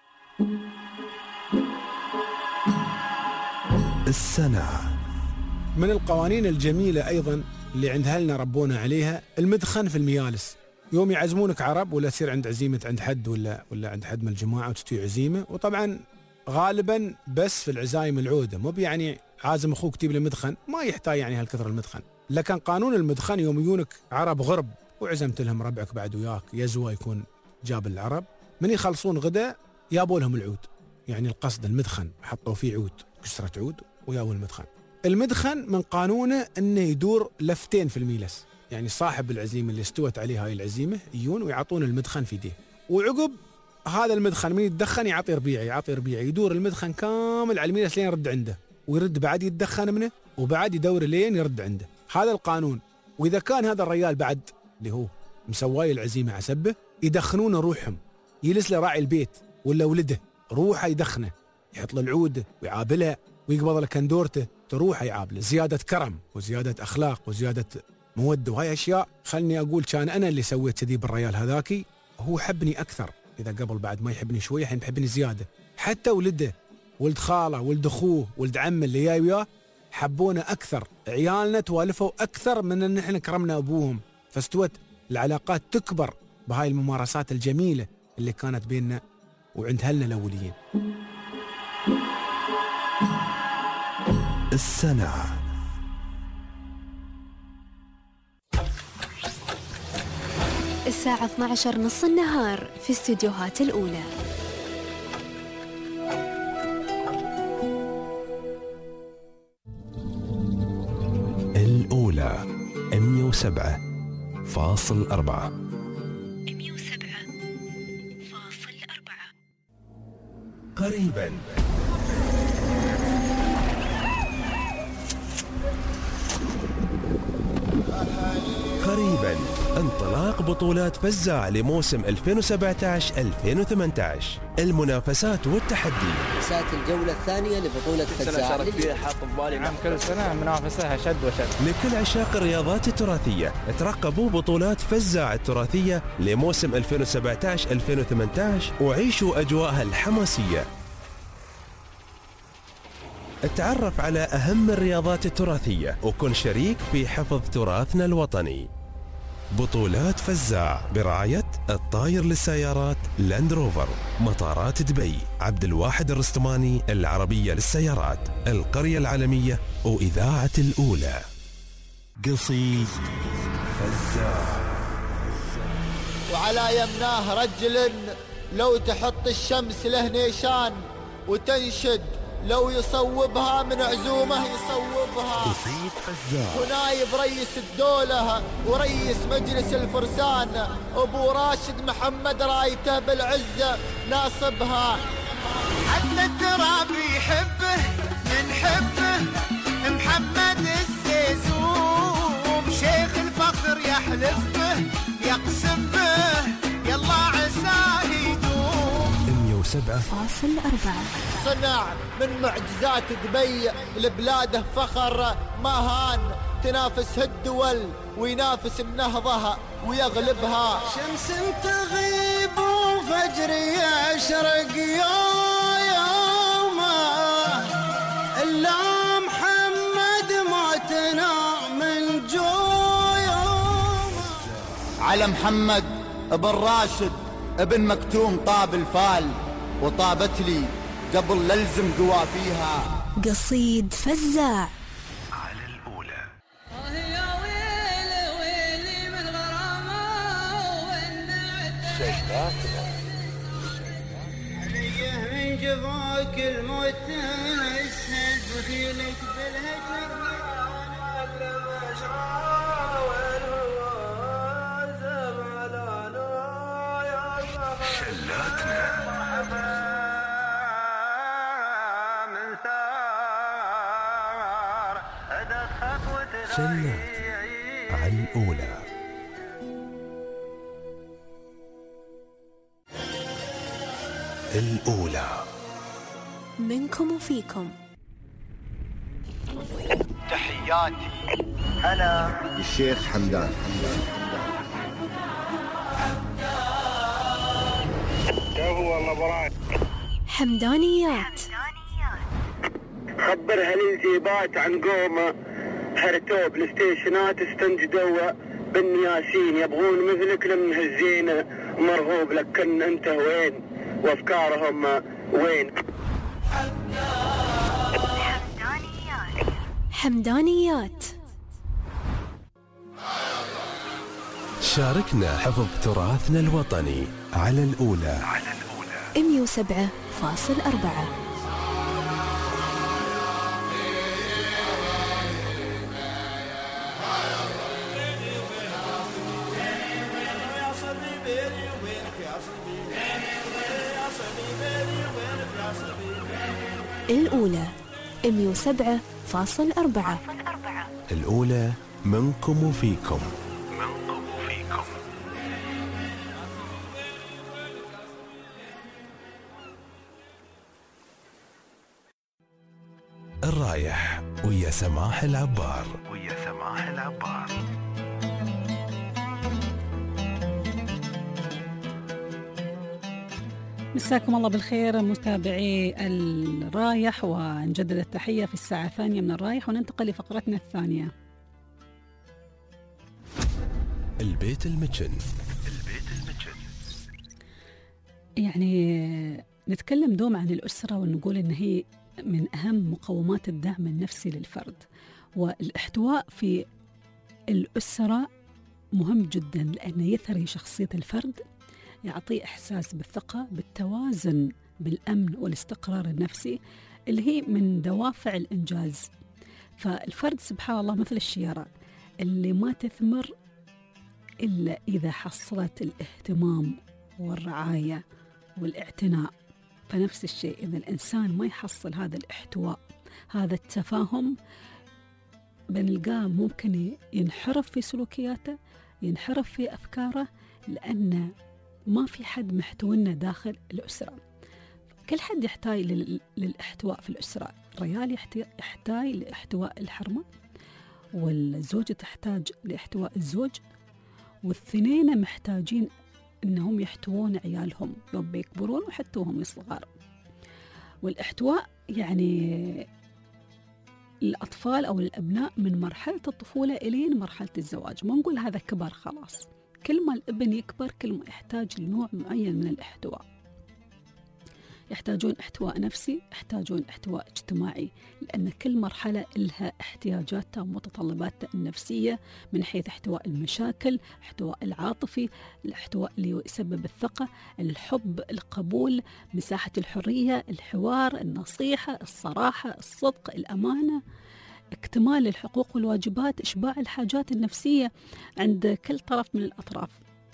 السنة. من القوانين الجميلة أيضا اللي عند أهلنا ربونا عليها المدخن في الميالس. يوم يعزمونك عرب ولا تصير عند عزيمة عند حد ولا ولا عند حد من الجماعة وتستوي عزيمة، وطبعا غالبا بس في العزايم العودة، مو يعني عازم أخوك تجيب له مدخن، ما يحتاج يعني هالكثر المدخن. لكن قانون المدخن يوم يجونك عرب غرب وعزمت لهم ربعك بعد وياك يزوى يكون جاب العرب، من يخلصون غدا يابوا لهم العود، يعني القصد المدخن حطوا فيه عود، كسرة عود ويابوا المدخن. المدخن من قانونه انه يدور لفتين في الميلس، يعني صاحب العزيمه اللي استوت عليه هاي العزيمه يجون ويعطون المدخن في يديه، وعقب هذا المدخن من يتدخن يعطي ربيعي يعطي ربيعي يدور المدخن كامل على الميلس لين يرد عنده، ويرد بعد يتدخن منه وبعد يدور لين يرد عنده. هذا القانون. واذا كان هذا الرجال بعد اللي هو مسواي العزيمه عسبه يدخنونه روحهم، يجلس له راعي البيت ولا ولده روحه يدخنه، يحط له العود ويعابلها ويقبض له كندورته تروحه يعابله، زياده كرم وزياده اخلاق وزياده موده. وهاي اشياء خلني اقول كان انا اللي سويت كذي بالريال هذاكي، هو حبني اكثر. اذا قبل بعد ما يحبني شويه الحين بحبني زياده. حتى ولده ولد خاله ولد اخوه ولد عمه اللي جاي وياه حبونا اكثر، عيالنا توالفوا اكثر من ان احنا كرمنا ابوهم، فاستوت العلاقات تكبر بهاي الممارسات الجميله اللي كانت بيننا وعند اهلنا الاوليين. السنة. الساعة اثني عشر نص النهار في استديوهات الأولى. الأولى مئة وسبعة فاصل أربعة. مئة وسبعة فاصل أربعة. قريبا قريبا انطلاق بطولات فزاع لموسم ألفين وسبعة عشر ألفين وثمانية عشر. المنافسات والتحدي. ساعة الجولة الثانية لبطولة فزاع فيها حاط ببالي نعم كل سنة منافسة شد وشد. لكل عشاق الرياضات التراثية ترقبوا بطولات فزاع التراثية لموسم ألفين وسبعة عشر ألفين وثمانية عشر وعيشوا أجواءها الحماسية. اتعرف على أهم الرياضات التراثية وكن شريك في حفظ تراثنا الوطني. بطولات فزاع برعاية الطاير للسيارات لاند روفر، مطارات دبي، عبد الواحد الرستماني العربية للسيارات، القرية العالمية وإذاعة الأولى. قصيد فزاع. وعلى يمناه رجل لو تحط الشمس له نيشان وتنشد لو يصوبها من عزومه يصوبها. قصيد فزاع. ونايب رئيس الدولة ورئيس مجلس الفرسان أبو راشد محمد رايته بالعزة ناصبها. حتى التراب يحبه نحبه محمد السيسوم، شيخ الفخر يحلف به يقسم به يلا عساه يدوم. مئة وسبعة فاصل أربعة. صنع من معجزات دبي لبلاده فخر ما هان، تنافس الدول وينافس النهضة ويغلبها. شمس تغيب وفجر يشرق يومه إلا محمد موتنا من جويومه. على محمد ابن راشد ابن مكتوم طاب الفال وطابت لي قبل للزم قوافيها. قصيد فزاع. على الأولى. يا ويلي ويلي من غرامه شيلاتنا. عليه من جفاك الموت اسند بخيلك بالهجر قبل ما اشرى والهوى زملانا يا شلاتنا. شلات على الأولى. الأولى. منكم وفيكم. تحياتي أنا الشيخ حمدان. هو الله براك. حمدانيات. خبر هالانجيبات عن قومه هرتوه بالستيشنات استنجدوا بن ياسين يبغون مثلك لمن هالزينه مرغوب لكن انت وين وافكارهم وين. حمدانيات. شاركنا حفظ تراثنا الوطني على الأولى. على الأولى. مئة وسبعة فاصل أربعة. الأولى مئة وسبعة فاصل أربعة. الأولى منكم وفيكم. منكم وفيكم. الرايح ويا سماح العبار. ويا سماح العبار. مساكم الله بالخير متابعي الرايح، ونجدد التحية في الساعة الثانية من الرايح وننتقل لفقرتنا الثانية. البيت المتشن. البيت المتشن. يعني نتكلم دوم عن الأسرة ونقول إن هي من أهم مقومات الدعم النفسي للفرد، والاحتواء في الأسرة مهم جدا لأنه يثري شخصية الفرد، يعطيه إحساس بالثقة، بالتوازن، بالأمن والاستقرار النفسي اللي هي من دوافع الإنجاز. فالفرد سبحان الله مثل الشيارة، اللي ما تثمر إلا إذا حصلت الاهتمام والرعاية والاعتناء. فنفس الشيء إذا الإنسان ما يحصل هذا الاحتواء، هذا التفاهم، بنلقاه ممكن ينحرف في سلوكياته، ينحرف في أفكاره، لأن ما في حد محتوينا داخل الأسرة. كل حد يحتاج للاحتواء في الأسرة. الرجال يحتاج لاحتواء الحرمة، والزوجة تحتاج لاحتواء الزوج، والثنين محتاجين أنهم يحتوون عيالهم يوم بيكبرون وحتى وهم صغار. والاحتواء يعني الأطفال أو الأبناء من مرحلة الطفولة إلين مرحلة الزواج. ما نقول هذا كبر خلاص، كل ما الابن يكبر كل ما يحتاج لنوع معين من الاحتواء. يحتاجون احتواء نفسي، يحتاجون احتواء اجتماعي، لأن كل مرحلة لها احتياجاتها ومتطلباتها النفسية، من حيث احتواء المشاكل، احتواء العاطفي، الاحتواء اللي يسبب الثقة، الحب، القبول، مساحة الحرية، الحوار، النصيحة، الصراحة، الصدق، الأمانة، اكتمال الحقوق والواجبات، إشباع الحاجات النفسية عند كل طرف من الأطراف،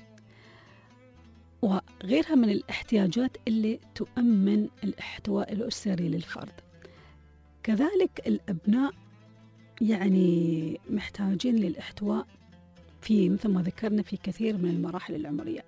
وغيرها من الاحتياجات اللي تؤمن الاحتواء الأسري للفرد. كذلك الأبناء يعني محتاجين للاحتواء في مثل ما ذكرنا في كثير من المراحل العمرية.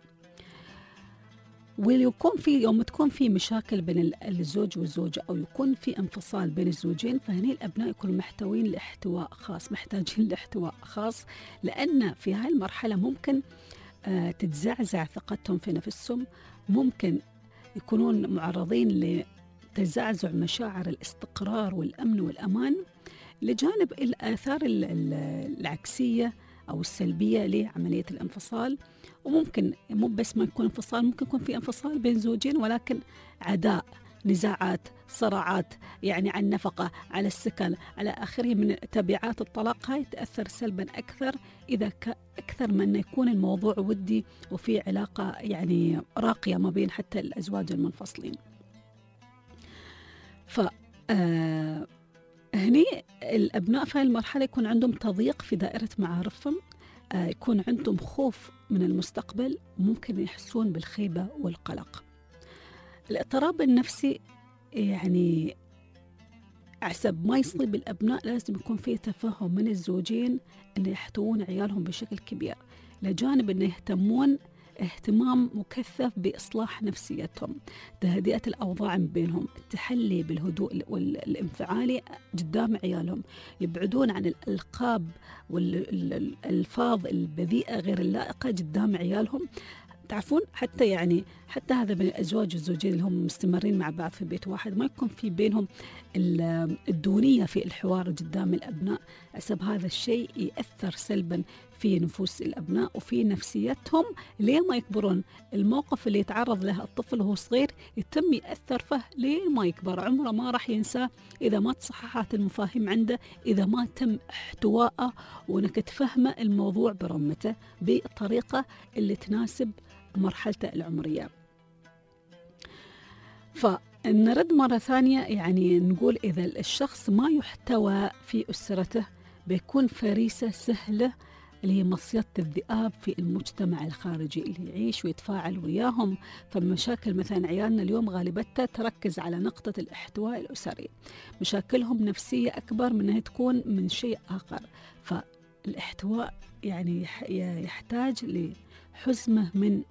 ويكون في يوم تكون في مشاكل بين الزوج والزوجة أو يكون في انفصال بين الزوجين، فهني الأبناء يكونوا محتوين لاحتواء خاص، محتاجين لاحتواء خاص، لأن في هاي المرحلة ممكن آه تتزعزع ثقتهم في نفسهم، ممكن يكونون معرضين لتزعزع مشاعر الاستقرار والأمن والأمان، لجانب الآثار العكسية أو السلبية لعملية الانفصال. وممكن مو بس ما يكون انفصال، ممكن يكون في انفصال بين زوجين ولكن عداء، نزاعات، صراعات، يعني عن نفقة، على السكن، على آخره من تبعات الطلاق. هاي تأثر سلبا أكثر إذا أكثر من يكون الموضوع ودي وفي علاقة يعني راقية ما بين حتى الأزواج المنفصلين. ف آه هني الأبناء في المرحلة يكون عندهم تضييق في دائرة معارفهم، آه يكون عندهم خوف من المستقبل، ممكن يحسون بالخيبة والقلق. الاضطراب النفسي يعني عسب ما يصيب الأبناء لازم يكون فيه تفهم من الزوجين أن يحتوون عيالهم بشكل كبير، لجانب أن يهتمون اهتمام مكثف بإصلاح نفسيتهم، تهدئة الأوضاع بينهم، التحلي بالهدوء والانفعالي قدام عيالهم، يبعدون عن الألقاب والألفاظ البذيئة غير اللائقة قدام عيالهم. تعرفون حتى يعني حتى هذا من الأزواج والزوجين اللي هم مستمرين مع بعض في بيت واحد ما يكون في بينهم الدونية في الحوار قدام الأبناء، حسب هذا الشيء يأثر سلبا في نفوس الأبناء وفي نفسيتهم لين ما يكبرون. الموقف اللي يتعرض له الطفل وهو صغير يتم يأثر فيه لين ما يكبر، عمره ما راح ينساه إذا ما تصححت المفاهيم عنده، إذا ما تم احتوائه وإنك تفهمه الموضوع برمته بالطريقة اللي تناسب مرحلته العمرية. فنرد مرة ثانية يعني نقول إذا الشخص ما يحتوى في أسرته بيكون فريسة سهلة لمصيدة الذئاب في المجتمع الخارجي اللي يعيش ويتفاعل وياهم. فمشاكل مثلا عيالنا اليوم غالبتها تركز على نقطة الاحتواء الأسري، مشاكلهم نفسية أكبر من أنها تكون من شيء آخر. فالاحتواء يعني يحتاج لحزمة من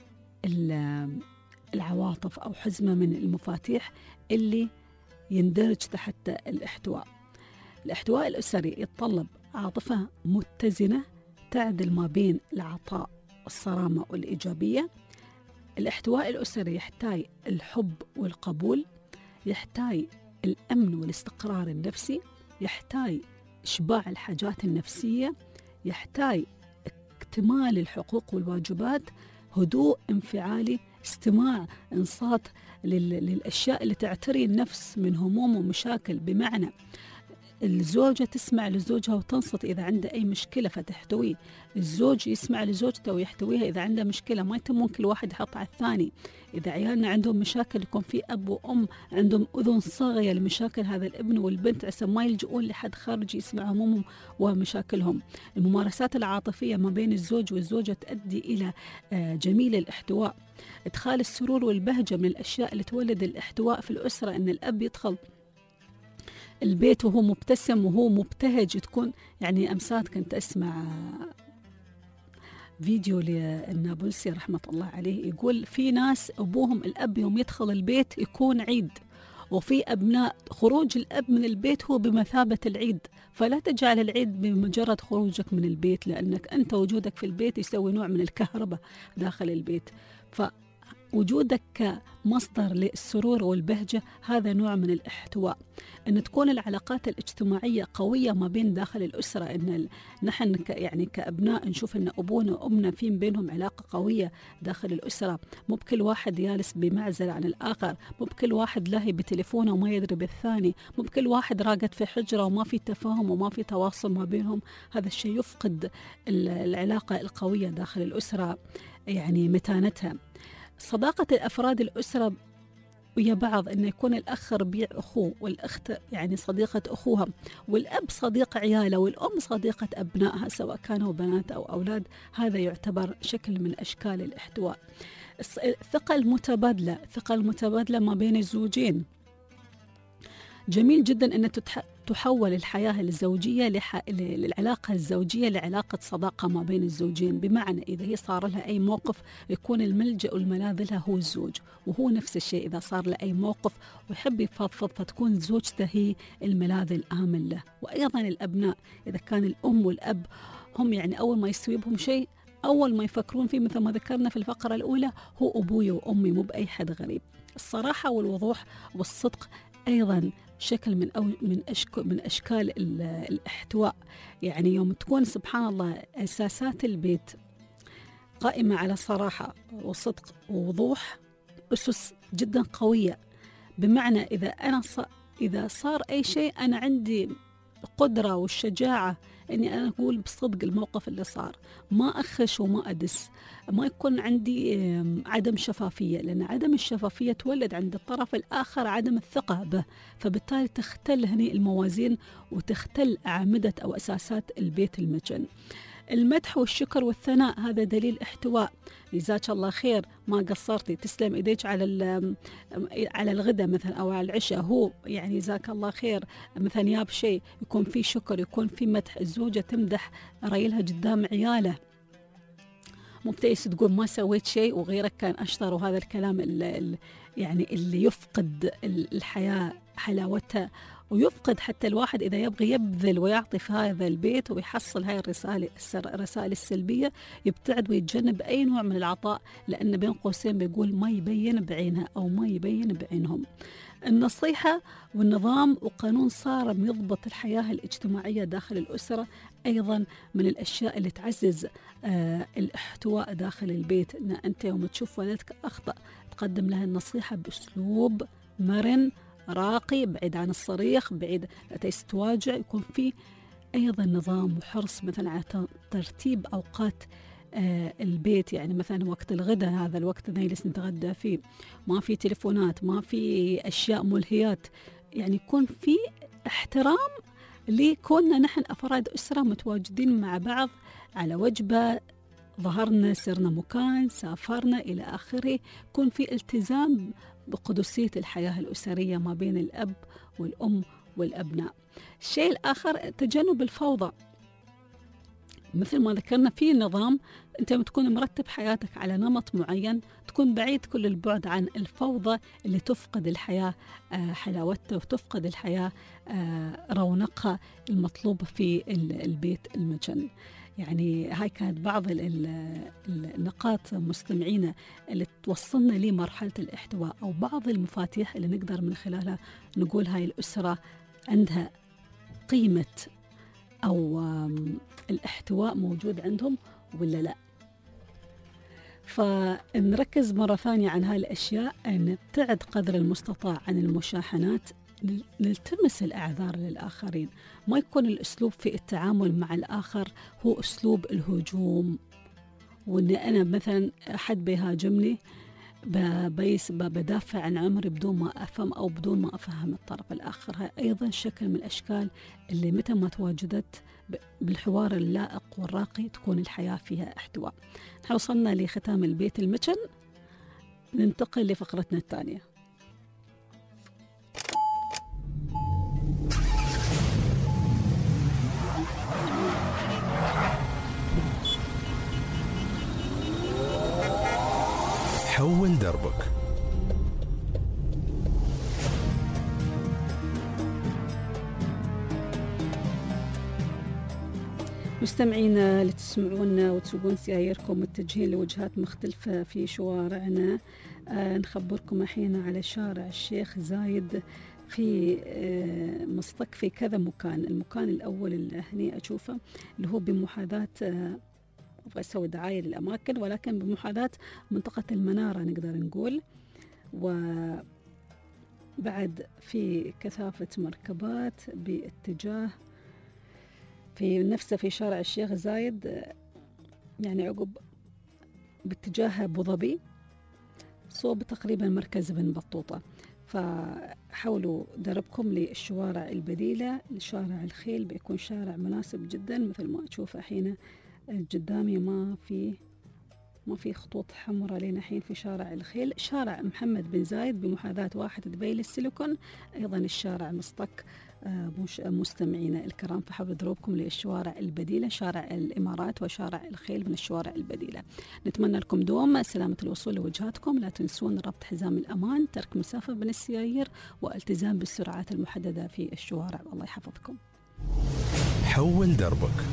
العواطف أو حزمة من المفاتيح اللي يندرج تحت الاحتواء. الاحتواء الأسري يتطلب عاطفة متزنة تعدل ما بين العطاء والصرامة والإيجابية. الاحتواء الأسري يحتاج الحب والقبول، يحتاج الأمن والاستقرار النفسي، يحتاج إشباع الحاجات النفسية، يحتاج اكتمال الحقوق والواجبات، هدوء انفعالي، استماع، انصات للأشياء اللي تعتري النفس من هموم ومشاكل، بمعنى الزوجة تسمع لزوجها وتنصت إذا عنده أي مشكلة فتحتويه، الزوج يسمع لزوجته ويحتويها إذا عنده مشكلة، ما يتمون كل واحد يحط على الثاني. إذا عيالنا عندهم مشاكل يكون في أب وأم عندهم أذن صاغية لمشاكل هذا الابن والبنت عشان ما يلجؤون لحد خارجي يسمع همومهم ومشاكلهم. الممارسات العاطفية ما بين الزوج والزوجة تؤدي إلى جميل الاحتواء. إدخال السرور والبهجة من الأشياء اللي تولد الاحتواء في الأسرة، أن الأب يدخل البيت وهو مبتسم وهو مبتهج. تكون يعني أمسات كنت أسمع فيديو للنابلسي رحمة الله عليه يقول في ناس أبوهم الأب يوم يدخل البيت يكون عيد، وفي أبناء خروج الأب من البيت هو بمثابة العيد. فلا تجعل العيد بمجرد خروجك من البيت، لأنك أنت وجودك في البيت يسوي نوع من الكهرباء داخل البيت. فوجودك كمصدر للسرور والبهجة هذا نوع من الاحتواء. أن تكون العلاقات الاجتماعية قوية ما بين داخل الأسرة، أن نحن ك يعني كأبناء نشوف أن أبونا وأمنا في بينهم علاقة قوية داخل الأسرة، مو بكل واحد جالس بمعزل عن الآخر، مو بكل واحد لاهي بتليفونه وما يدري بالثاني، مو بكل واحد راقد في حجرة وما في تفاهم وما في تواصل ما بينهم. هذا الشيء يفقد العلاقة القوية داخل الأسرة يعني متانتها. صداقة الأفراد الأسرة ويا بعض، أن يكون الأخ ربيع أخوه والأخت يعني صديقة أخوها، والأب صديق عياله، والأم صديقة أبنائها سواء كانوا بنات أو أولاد. هذا يعتبر شكل من أشكال الاحتواء. الثقة المتبادلة، الثقة المتبادلة ما بين الزوجين جميل جدا أن تتح... تحول الحياة الزوجية لح... للعلاقة الزوجية لعلاقة صداقة ما بين الزوجين. بمعنى إذا هي صار لها أي موقف يكون الملجأ والملاذ لها هو الزوج، وهو نفس الشيء إذا صار له أي موقف ويحب يفضفض فتكون زوجته هي الملاذ الآمن له. وأيضا الأبناء إذا كان الأم والأب هم يعني أول ما يستويبهم شيء أول ما يفكرون فيه مثل ما ذكرنا في الفقرة الأولى هو أبوي وأمي، مو بأي حد غريب. الصراحة والوضوح والصدق أيضا شكل من أو من أشكال من أشكال الاحتواء. يعني يوم تكون سبحان الله أساسات البيت قائمة على صراحة وصدق ووضوح، أسس جدا قوية. بمعنى إذا أنا ص... إذا صار أي شيء أنا عندي قدرة والشجاعة أني أنا أقول بصدق الموقف اللي صار، ما أخش وما أدس، ما يكون عندي عدم شفافية، لأن عدم الشفافية تولد عند الطرف الآخر عدم الثقة به، فبالتالي تختل هني الموازين وتختل أعمدة أو أساسات البيت المتين. المدح والشكر والثناء هذا دليل احتواء. جزاك الله خير، ما قصرتي، تسلم ايديك على على الغداء مثلا او على العشاء، هو يعني جزاك الله خير مثلا ياب شيء، يكون في شكر، يكون في مدح. الزوجة تمدح ريلها قدام عياله، مو بتيس تقول ما سويت شيء وغيرك كان اشطر، وهذا الكلام اللي يعني اللي يفقد الحياة حلاوتها، ويفقد حتى الواحد إذا يبغى يبذل ويعطي في هذا البيت ويحصل هاي الرسالة الرسائل السلبية، يبتعد ويتجنب أي نوع من العطاء، لأن بين قوسين بيقول ما يبين بعينها أو ما يبين بعينهم. النصيحة والنظام وقانون صارم يضبط الحياة الاجتماعية داخل الأسرة أيضا من الأشياء اللي تعزز آه الاحتواء داخل البيت. إن أنت يوم تشوف ولدك أخطأ تقدم له النصيحة بأسلوب مرن راقي، بعيد عن الصريخ، بعيد لا تواجع، يكون في أيضا نظام وحرص مثلا على ترتيب أوقات آه البيت. يعني مثلا وقت الغداء هذا الوقت نجلس نتغدى فيه، ما في تليفونات، ما في أشياء ملهيات، يعني يكون في احترام لكوننا نحن أفراد أسرة متواجدين مع بعض على وجبة، ظهرنا سرنا مكان، سافرنا إلى آخره، يكون في التزام بقدسية الحياة الأسرية ما بين الأب والأم والأبناء. الشيء الآخر تجنب الفوضى، مثل ما ذكرنا في نظام، أنت تكون مرتب حياتك على نمط معين، تكون بعيد كل البعد عن الفوضى اللي تفقد الحياة حلاوتها وتفقد الحياة رونقها المطلوبة في البيت المجن. يعني هاي كانت بعض النقاط مستمعينا اللي توصلنا لمرحلة الاحتواء، أو بعض المفاتيح اللي نقدر من خلالها نقول هاي الأسرة عندها قيمة أو الاحتواء موجود عندهم ولا لا. فنركز مرة ثانية عن هاي الأشياء، أن نبتعد قدر المستطاع عن المشاحنات نلتمس الأعذار للآخرين، ما يكون الأسلوب في التعامل مع الآخر هو أسلوب الهجوم، وأن أنا مثلا أحد بيهاجمني بيس بدافع عن عمري بدون ما أفهم أو بدون ما أفهم الطرف الآخر. هاي أيضا شكل من الأشكال اللي متى ما تواجدت بالحوار اللائق والراقي تكون الحياة فيها احتواء. نحن وصلنا لختام البيت المتن، ننتقل لفقرتنا الثانية. حول دربك. مستمعينا اللي تسمعونا وتسوقون سياييركم متجهين لوجهات مختلفة في شوارعنا، آه نخبركم الحين على شارع الشيخ زايد في آه مصطك في كذا مكان. المكان الأول اللي هني أشوفه اللي هو بمحاذاة آه أبغى أسوي دعاية للأماكن، ولكن بمحاذاة منطقة المنارة نقدر نقول، وبعد في كثافة مركبات باتجاه في نفسه في شارع الشيخ زايد، يعني عقب باتجاه أبو ظبي صوب تقريبا مركز بن بطوطة. فحاولوا دربكم للشوارع البديلة. لشارع الخيل بيكون شارع مناسب جدا مثل ما تشوف الحين قدامي، ما في ما في خطوط حمراء لنا الحين في شارع الخيل. شارع محمد بن زايد بمحاذاة واحد دبي للسيليكون، أيضا الشارع مصطك مستمعينا الكرام. فحاولوا دروبكم للشوارع البديلة، شارع الإمارات وشارع الخيل من الشوارع البديلة. نتمنى لكم دوم سلامة الوصول لوجهاتكم، لا تنسون ربط حزام الأمان، ترك مسافة بين السيايير، والتزام بالسرعات المحددة في الشوارع. الله يحفظكم. حول دربك.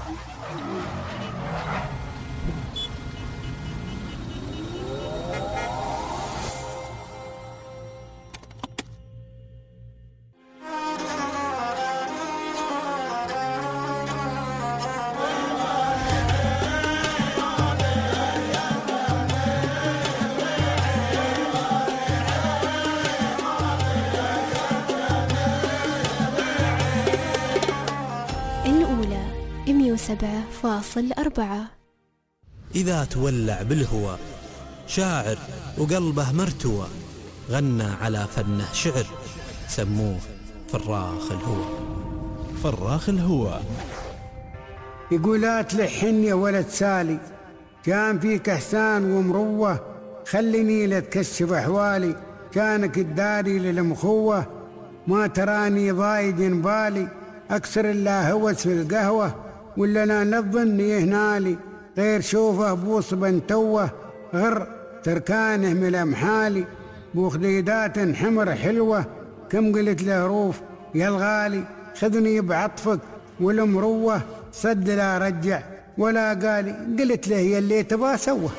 سبعة فاصل أربعة. إذا تولع بالهوى شاعر وقلبه مرتوى، غنى على فنه شعر، سموه فراخ الهوى. فراخ الهوى يقول لا تلحن يا ولد سالي، كان فيك إحسان ومروة، خليني لتكشف أحوالي، كانك الداري للمخوة، ما تراني ضايج بالي، أكسر الله هوس في القهوة، ولا أنا نظن يهنالي، غير شوفه بوص بنتوه، غر تركانه ملمحالي، بوخديدات حمر حلوة، كم قلت له روف يا الغالي، خذني بعطفك والمروة، صد لا رجع ولا قالي، قلت له يا اللي تبا سوه.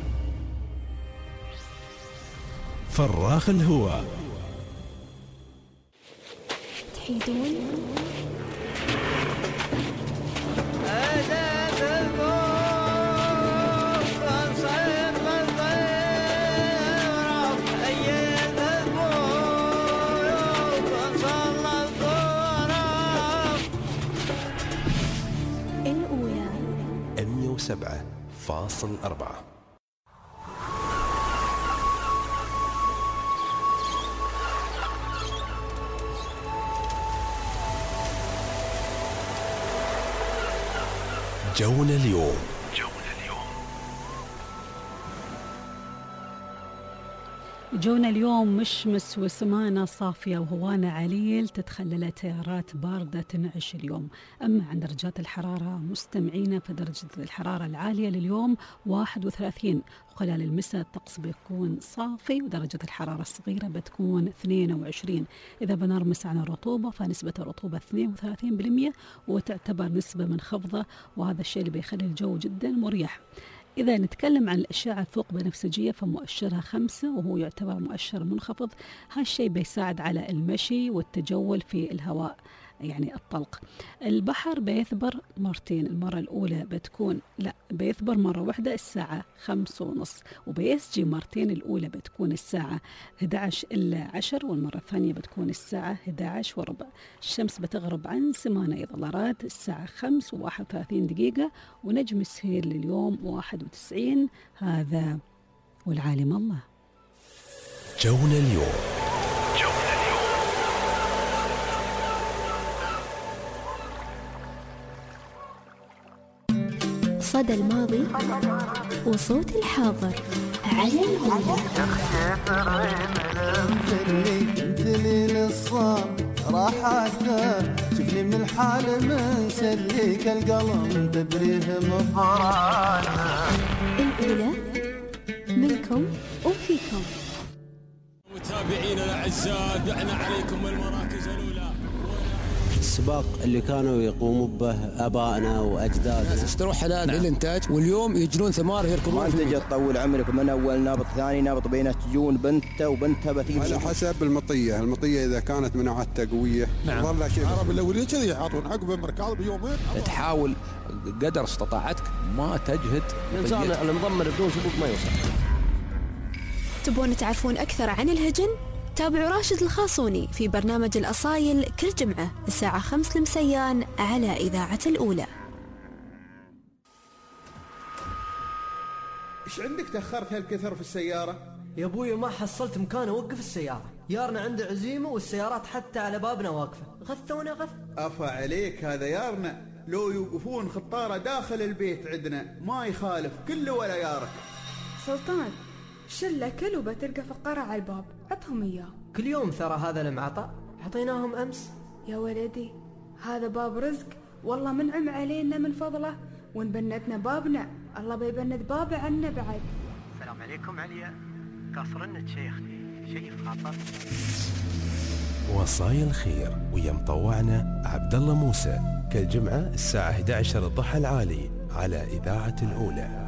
فراخ الهوى. تحيدون سبعة فاصل أربعة. جونا اليوم. جونا اليوم مشمس وسمانة صافية وهوانا عليل، تتخلل تيارات باردة تنعش اليوم. أما عن درجات الحرارة مستمعينا، فدرجة الحرارة العالية لليوم واحد وثلاثين، وخلال المساء الطقس بيكون صافي، ودرجة الحرارة الصغيرة بتكون اثنين وعشرين. إذا بنرمس عن الرطوبة فنسبة الرطوبة اثنين وثلاثين بالمئة، وتعتبر نسبة منخفضة، وهذا الشيء اللي بيخلي الجو جدا مريح. إذا نتكلم عن الأشعة الفوق بنفسجية فمؤشرها خمسة، وهو يعتبر مؤشر منخفض. هالشيء بيساعد على المشي والتجول في الهواء يعني الطلق. البحر بيثبر مرتين، المرة الأولى بتكون لا بيثبر مرة واحدة الساعة خمس ونص، وبيسجي مرتين، الأولى بتكون الساعة إحدى عشر إلا عشر، والمرة الثانية بتكون الساعة إحدى عشر وربع. الشمس بتغرب عن سمانة إذا الأراد الساعة خمس وواحد وثلاثين دقيقة، ونجم السهيل لليوم واحد وتسعين. هذا والعالم الله. جونا اليوم. جونا اليوم. صدى الماضي وصوت الحاضر على الهواء. دليل الصام راحته شفني من الحال من سليك القلم تبريه مفرانا. الأولى منكم وفيكم. متابعينا الاعزاء دعنا عليكم المراكز الاولى. السباق اللي كانوا يقوموا به ابائنا واجدادنا، اشتروا حلال نعم. للانتاج، واليوم يجرون ثمار يركضون. ما تجي تطول عمرك، من اول نابط ثاني نابط بينه تجون بنته وبنتها بتيجي على حسب المطيه، المطيه اذا كانت مناعتها قويه نعم. والله شيء العرب الاولين كذي يحاطون عقب المركاض بيومين. تحاول قدر استطاعتك ما تجهد الانسان المضمر بدون سبوق ما يوصل. تبون تعرفون أكثر عن الهجن؟ تابعوا راشد الخاصوني في برنامج الأصايل كل جمعة الساعة خمس المسيان على إذاعة الأولى. إيش عندك تأخرت هالكثر في السيارة؟ يا أبوي ما حصلت مكان أوقف السيارة، يارنا عنده عزيمة والسيارات حتى على بابنا واقفة، غثونا غث. أفا عليك هذا يارنا، لو يوقفون خطارة داخل البيت عندنا ما يخالف كله ولا يارك. سلطان شلة كل وبتلقى فقرة على الباب، عطهم إياه. كل يوم ثرى هذا المعطى، عطيناهم أمس. يا ولدي هذا باب رزق، والله منعم علينا من فضله، ونبندنا بابنا الله بيبند بابه عنا بعد. السلام عليكم عليا، قاصرنك شيخ شيء خاطر. وصايا الخير ويا مطوعنا عبد الله موسى كل جمعة الساعة إحدى عشر الضحى العالي على إذاعة الأولى.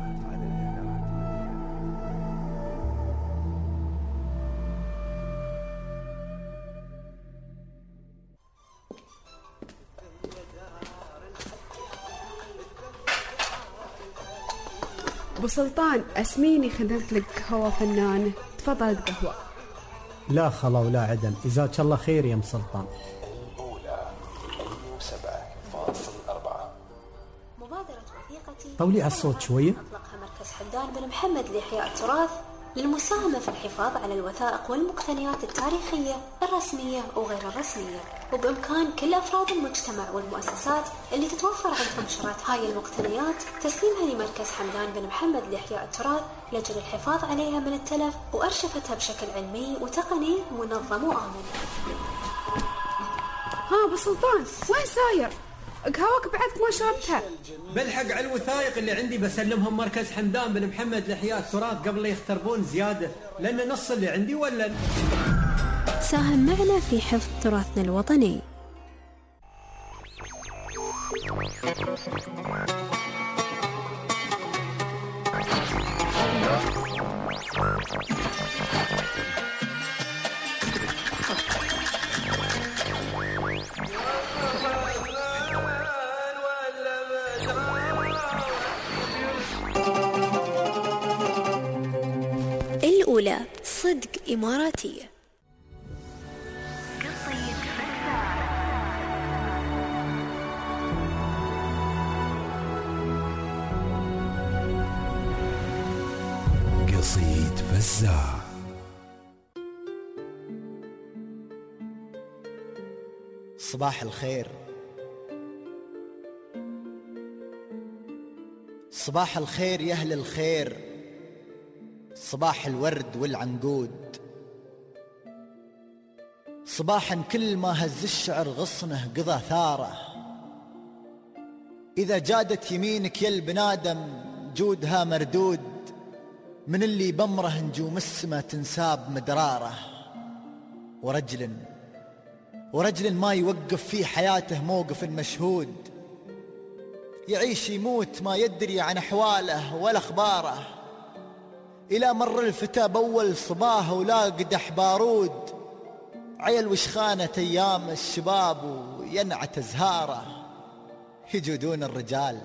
ابو سلطان اسميني خدمت لك قهوه فنانه، تفضل قهوه. لا خلا ولا عدم، جزاك الله خير يا ام سلطان. الاولى سبعة فاصل أربعة. مبادره وثيقتي طولي على الصوت شويه. اطلقها مركز حمدان بن محمد لاحياء التراث للمساهمه في الحفاظ على الوثائق والمقتنيات التاريخيه الرسميه وغير الرسميه، وبامكان كل افراد المجتمع والمؤسسات اللي تتوفر عندهم شرائط هاي المقتنيات تسليمها لمركز حمدان بن محمد لاحياء التراث لاجل الحفاظ عليها من التلف وارشفتها بشكل علمي وتقني منظم وامن. ها ابو سلطان وين ساير؟ قهوك بعدك ما شربتها. بلحق على الوثائق اللي عندي بسلمهم مركز حمدان بن محمد لإحياء التراث قبل لا يختربون زيادة، لأن نص اللي عندي ولا. ساهم معنا في حفظ تراثنا الوطني. الأولى صدق إماراتية. قصيد فزاع. صباح الخير، صباح الخير يا أهل الخير، صباح الورد والعنقود، صباحا كل ما هز الشعر غصنه قضى ثاره. إذا جادت يمينك يا البنادم جودها مردود، من اللي بمره نجوم السما تنساب مدراره. ورجل ورجل ما يوقف في حياته موقف مشهود، يعيش يموت ما يدري عن أحواله ولا أخباره. إلى مر الفتى بول صباه ولا قدح بارود، عيل وشخانة أيام الشباب ينعت أزهاره. يجودون الرجال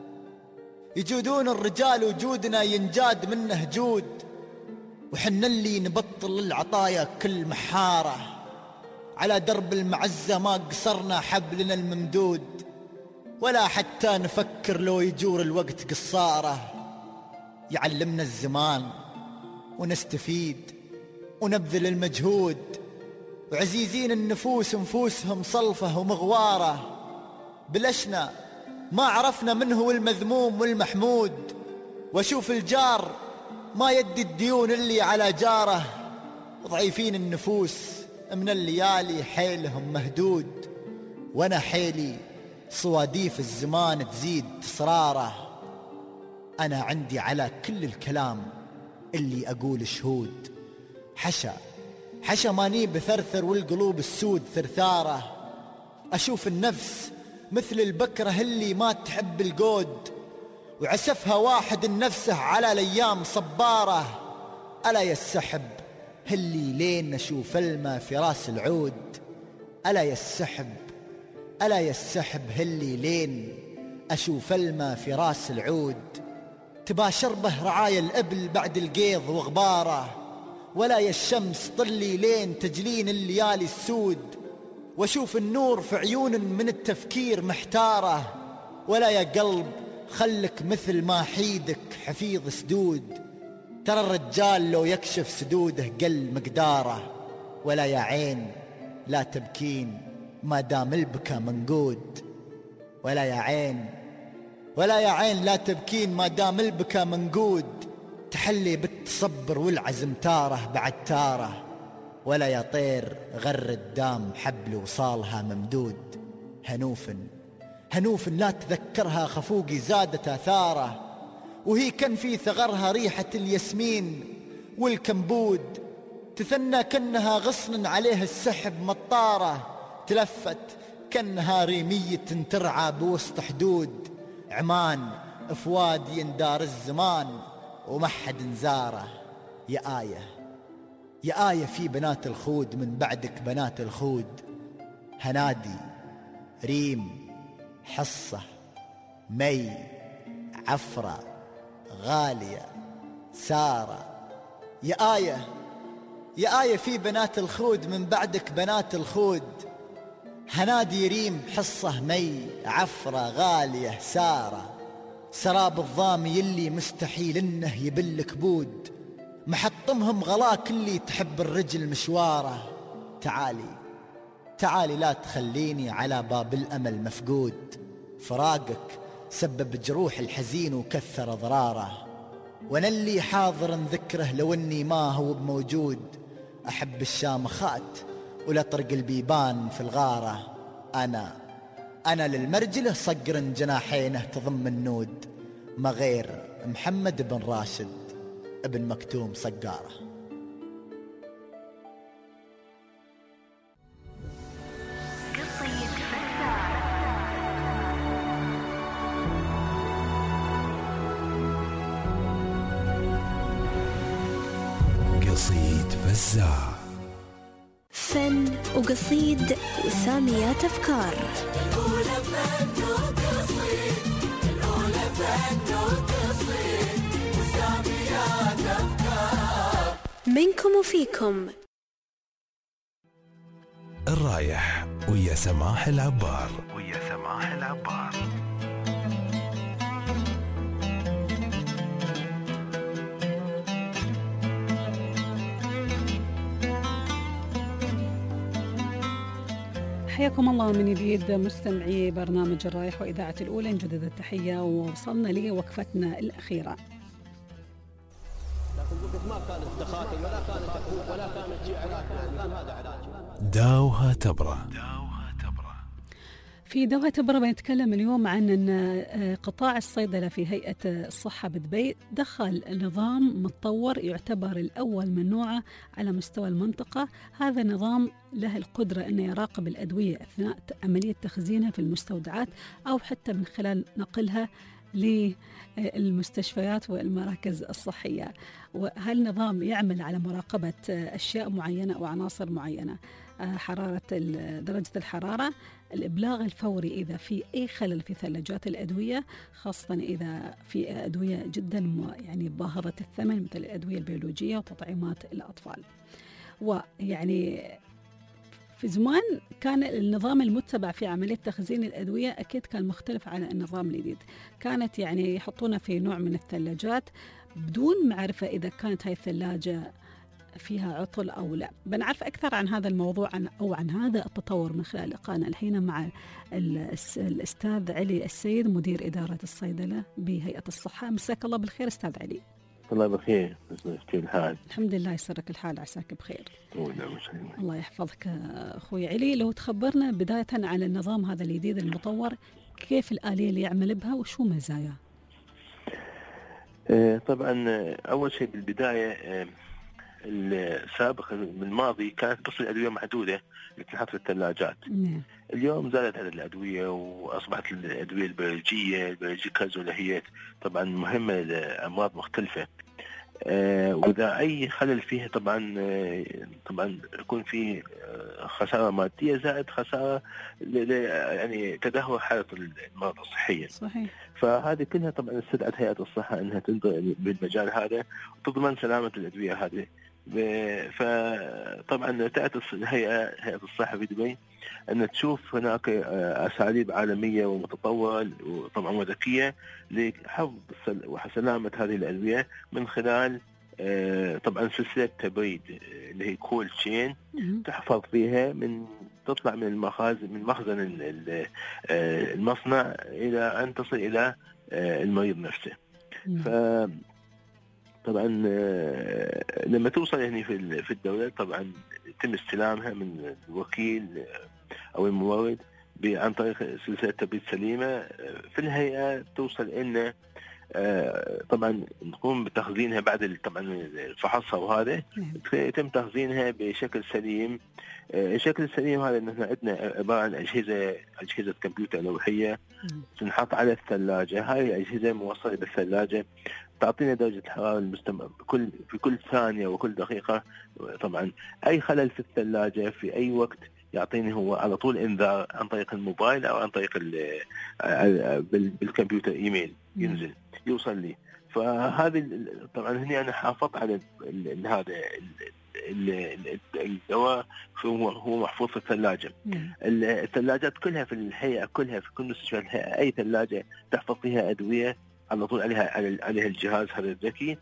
يجودون الرجال وجودنا ينجاد منه جود، وحنا اللي نبطل العطايا كل محارة. على درب المعزة ما قصرنا حبلنا الممدود، ولا حتى نفكر لو يجور الوقت قصارة. يعلمنا الزمان ونستفيد ونبذل المجهود، وعزيزين النفوس نفوسهم صلفة ومغوارة. بلشنا ما عرفنا من هو المذموم والمحمود، واشوف الجار ما يدي الديون اللي على جاره. ضعيفين النفوس من الليالي حيلهم مهدود، وانا حيلي صواديف الزمان تزيد إصراره. أنا عندي على كل الكلام اللي أقول شهود، حشا حشا ماني بثرثر والقلوب السود ثرثارة. أشوف النفس مثل البكرة اللي ما تحب القود، وعسفها واحد النفسه على الأيام صبارة. ألا يسحب اللي لين نشوف الماء في راس العود، ألا يسحب ألا يسحب اللي لين أشوف الماء في راس العود. تباشر به رعايا الإبل بعد القيض وغباره، ولا يا الشمس طلي لين تجلين الليالي السود. واشوف النور في عيون من التفكير محتاره، ولا يا قلب خلك مثل ما حيدك حفيظ سدود. ترى الرجال لو يكشف سدوده قل مقداره، ولا يا عين لا تبكين ما دام البكا منقود. ولا يا عين ولا يا عين لا تبكين ما دام البكا منقود. تحلي بالتصبر والعزم تاره بعد تاره، ولا يا طير غر الدام حبل وصالها ممدود. هنوف هنوف لا تذكرها خفوقي زادت آثاره، وهي كان في ثغرها ريحة الياسمين والكمبود. تثنى كأنها غصن عليه السحب مطارة، تلفت كأنها ريمية ترعى بوسط حدود. عمان أفواد يندار الزمان ومحد نزاره. يا آية يا آية في بنات الخود من بعدك بنات الخود. هنادي ريم حصة مي عفرة غالية سارة. يا آية يا آية في بنات الخود من بعدك بنات الخود. هنادي ريم حصة مي عفرة غالية سارة. سراب الضامي اللي مستحيل انه يبل كبود، محطمهم غلاك اللي تحب الرجل مشواره. تعالي تعالي لا تخليني على باب الأمل مفقود، فراقك سبب جروح الحزين وكثر ضراره. وانا اللي حاضر نذكره لو اني ما هو بموجود. احب الشامخات ولا طرق البيبان في الغاره. انا انا للمرجله صقر جناحينه تضم النود، ما غير محمد بن راشد ابن مكتوم صقاره. قصيد فزاع، فن وقصيد وساميات أفكار. الأولى فن وقصيد، الأولى فن وقصيد وساميات أفكار. منكم وفيكم. الرايح ويا سماح العبار ويا سماح العبار. حياكم الله من جديد مستمعي برنامج الرايح وإذاعة الأولى. نجدد التحية ووصلنا لوقفتنا الأخيرة. ما كانت تخاطب ولا كانت تفوق ولا كانت تجي علاج، كان هذا علاج. داوها تبرة. في داوها تبرة بنتكلم اليوم عن أن قطاع الصيدلة في هيئة الصحة بدبي دخل نظام متطور يعتبر الأول من نوعه على مستوى المنطقة. هذا النظام له القدرة أن يراقب الأدوية أثناء عملية تخزينها في المستودعات أو حتى من خلال نقلها للمستشفيات والمراكز الصحية. وهالنظام يعمل على مراقبة أشياء معينة أو عناصر معينة، حرارة درجة الحرارة، الإبلاغ الفوري إذا في أي خلل في ثلاجات الأدوية، خاصة إذا في أدوية جدا يعني باهظة الثمن مثل الأدوية البيولوجية وتطعيمات الأطفال. ويعني في زمان كان النظام المتبع في عملية تخزين الأدوية أكيد كان مختلف عن النظام الجديد. كانت يعني يحطونها في نوع من الثلاجات بدون معرفة إذا كانت هاي الثلاجة فيها عطل أو لا. بنعرف أكثر عن هذا الموضوع عن أو عن هذا التطور من خلال لقاءنا الحين مع الأستاذ علي السيد، مدير إدارة الصيدلة بهيئة الصحة. مساك الله بالخير أستاذ علي. الله بخير. كيف الحال؟ الحمد لله، يسرك الحال، عساك بخير. الله يحفظك أخوي علي. لو تخبرنا بداية عن النظام هذا الجديد المطور، كيف الآلية اللي يعمل بها وشو مزايا؟ طبعا أول شيء بالبداية السابق بالماضي كانت بس الأدوية محدودة اللي تنحط في الثلاجات. نعم. اليوم زادت عدد الأدوية وأصبحت الأدوية البيولوجية البيولوجية كالزولهيات طبعا مهمة لأمراض مختلفة. آه وإذا أي خلل فيها طبعا آه طبعا يكون فيه آه خسارة مادية زائد خسارة يعني تدهور حالة المرضى الصحية. صحيح. فهذه كلها طبعا استدعت هيئة الصحة أنها تنظر بالمجال هذا وتضمن سلامة الأدوية هذه. فطبعا تأتي الهيئة هيئة الصحة في دبي أن تشوف هناك أساليب عالمية ومتطورة وطبعا وذكية لحفظ وسلامة هذه الأدوية من خلال طبعا سلسلة تبريد اللي هي كول تشين تحفظ فيها من تطلع من المخازن من مخزن المصنع إلى أن تصل إلى المريض نفسه. ف طبعا لما توصل يعني في الدولة طبعا يتم استلامها من الوكيل أو المورد عن طريق سلسلة تبريد سليمة. في الهيئة توصل إن طبعا نقوم بتخزينها بعد طبعا فحصها، وهذا يتم تخزينها بشكل سليم. الشكل السليم هذا إن احنا عندنا عبارة عن أجهزة أجهزة كمبيوتر لوحية تنحط على الثلاجة. هاي الأجهزة موصلة بالثلاجة تعطينا درجة الحرارة المستمرة بكل في كل ثانية وكل دقيقة. طبعا أي خلل في الثلاجة في أي وقت يعطيني هو على طول إنذار عن طريق الموبايل أو عن طريق بالكمبيوتر إيميل ينزل يوصل لي. فهذه طبعا هنا أنا حافظت على هذا الدواء هو هو محفوظ في الثلاجة. الثلاجات كلها في الهيئة كلها في كل مستشفيات الهيئة أي ثلاجة تحفظ فيها أدوية على طول عليها عليها الجهاز هذا الذكي.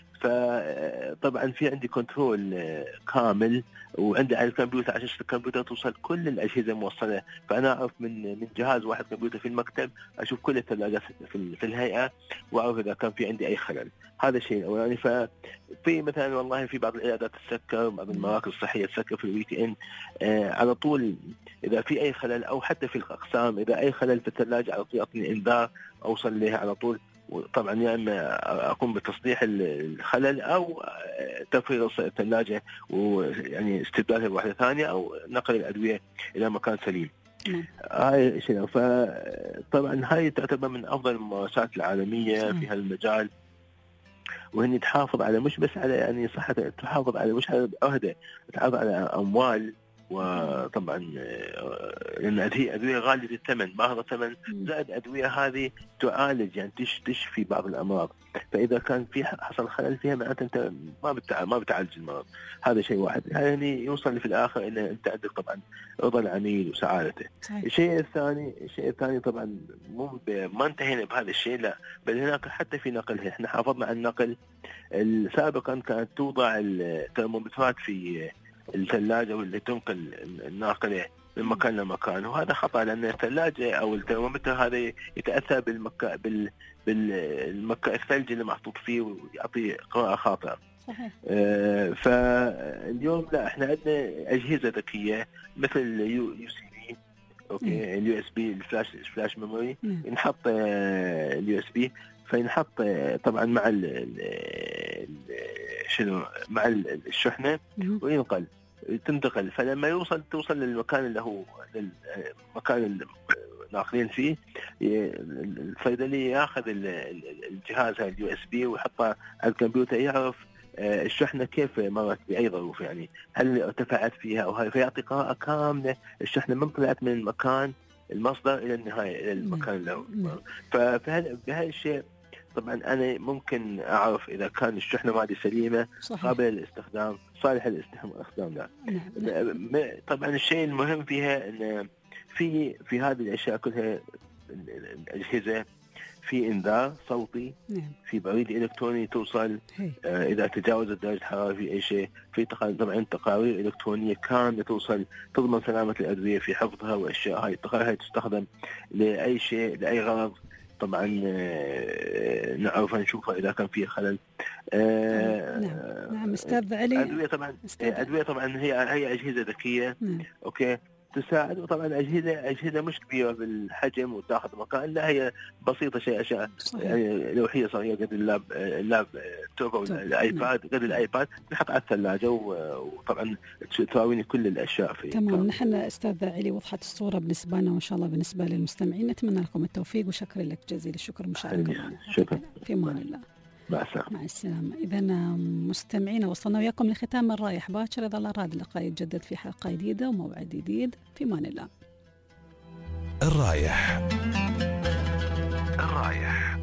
فطبعا في عندي كنترول كامل وعندي على الكمبيوتر على شاشة الكمبيوتر توصل كل الأجهزة موصلة. فأنا أعرف من من جهاز واحد كمبيوتر في المكتب أشوف كل الثلاجات في, في الهيئة وأعرف إذا كان في عندي أي خلل. هذا الشيء الأولاني. ففي مثلا والله في بعض العيادات تسكر، بعض المراكز الصحية تسكر في الويك إند آه على طول إذا في أي خلل، أو حتى في الأقسام إذا أي خلل في الثلاجة على طول يعطيني إنذار أوصل لها على طول. وطبعا يا يعني اما اقوم بتصليح الخلل او تفريغ الثلاجه ويعني استبدالها بواحده ثانيه او نقل الادويه الى مكان سليم. هاي شيء. فطبعا هاي تعتبر من افضل الممارسات العالميه في هذا المجال، وهني تحافظ على مش بس على يعني صحه، تحافظ على مش على عهده، تحافظ على اموال. وطبعا لأن هي أدوية غالية الثمن باهظة الثمن زائد أدوية هذه تعالج يعني تش تشفي بعض الأمراض. فإذا كان في حصل خلل فيها معناته أنت ما بتع ما بتعالج المرض. هذا شيء واحد. يعني يوصل في الآخر إن أنت عندك طبعا رضا العميل وسعادته. الشيء الثاني الشيء الثاني طبعا مو ما انتهينا بهذا الشيء، لا بل هناك حتى في نقلها احنا حافظنا على النقل. سابقا كانت توضع الترمومترات في الثلاجة واللي تنقل الناقلة من مكان لمكان، وهذا خطأ لأن الثلاجة أو الترمومتر هذا يتأثر بالمكا بال بالمكا الثلج اللي محطوط فيه ويعطي قراءة خاطئة. آه فاليوم لا احنا عندنا أجهزة ذكية مثل اليو سي بي اوكي اليو اس بي الفلاش الفلاش ميموري ينحط اليو اس بي فينحط طبعا مع ال شنو مع الشحنة وينقل تنتقل. فلما يوصل توصل للمكان اللي هو المكان داخلين فيه، الصيدلي ياخذ الجهاز هذا اليو اس بي ويحطه على الكمبيوتر، يعرف الشحنة كيف مرت بأي ظروف، يعني هل ارتفعت فيها أو هاي، فيعطي قراءة كاملة الشحنة من طلعت من المكان المصدر إلى النهاية إلى المكان الأول. فبهذا الشيء طبعا أنا ممكن أعرف إذا كان الشحنة مالي سليمة قابلة للاستخدام، صالحة للاستخدام. لا طبعا الشيء المهم فيها أن في في هذه الأشياء كلها الأجهزة في إنذار صوتي، في بريد إلكتروني توصل آه إذا تجاوزت درجة الحرارة في أي شيء، في طبعا تقارير إلكترونية كاملة توصل تضمن سلامة الأدوية في حفظها وأشياء. هاي التقارير هاي تستخدم لأي شيء لأي غرض، طبعا آه نعرفها نشوفها إذا كان فيها خلل. آه نعم نعم أستاذ علي. أدوية طبعا أدوية طبعا هي هي أجهزة ذكية. نعم. أوكي تساعد، وطبعا أجهزة أجهزة مش كبيرة بالحجم وتأخذ مكان، لا هي بسيطة شيء أشياء يعني لوحية صغيرة قد اللاب اللاب توب أو الآيباد قد الآيباد تحط على الثلاجة، وطبعا تساويني كل الأشياء في. تمام. نحن أستاذ علي وضحت الصورة بالنسبة لنا وإن شاء الله بالنسبة للمستمعين. نتمنى لكم التوفيق وشكرا لك جزيل الشكر مشاركة. شكرا. في أمان الله. مع السلامة. مع السلامة. إذا مستمعينا وصلنا وياكم لختام الرايح باكر، إذا الله راد اللقاء يتجدد في حلقة جديدة وموعد جديد. في أمان الله. الرايح الرايح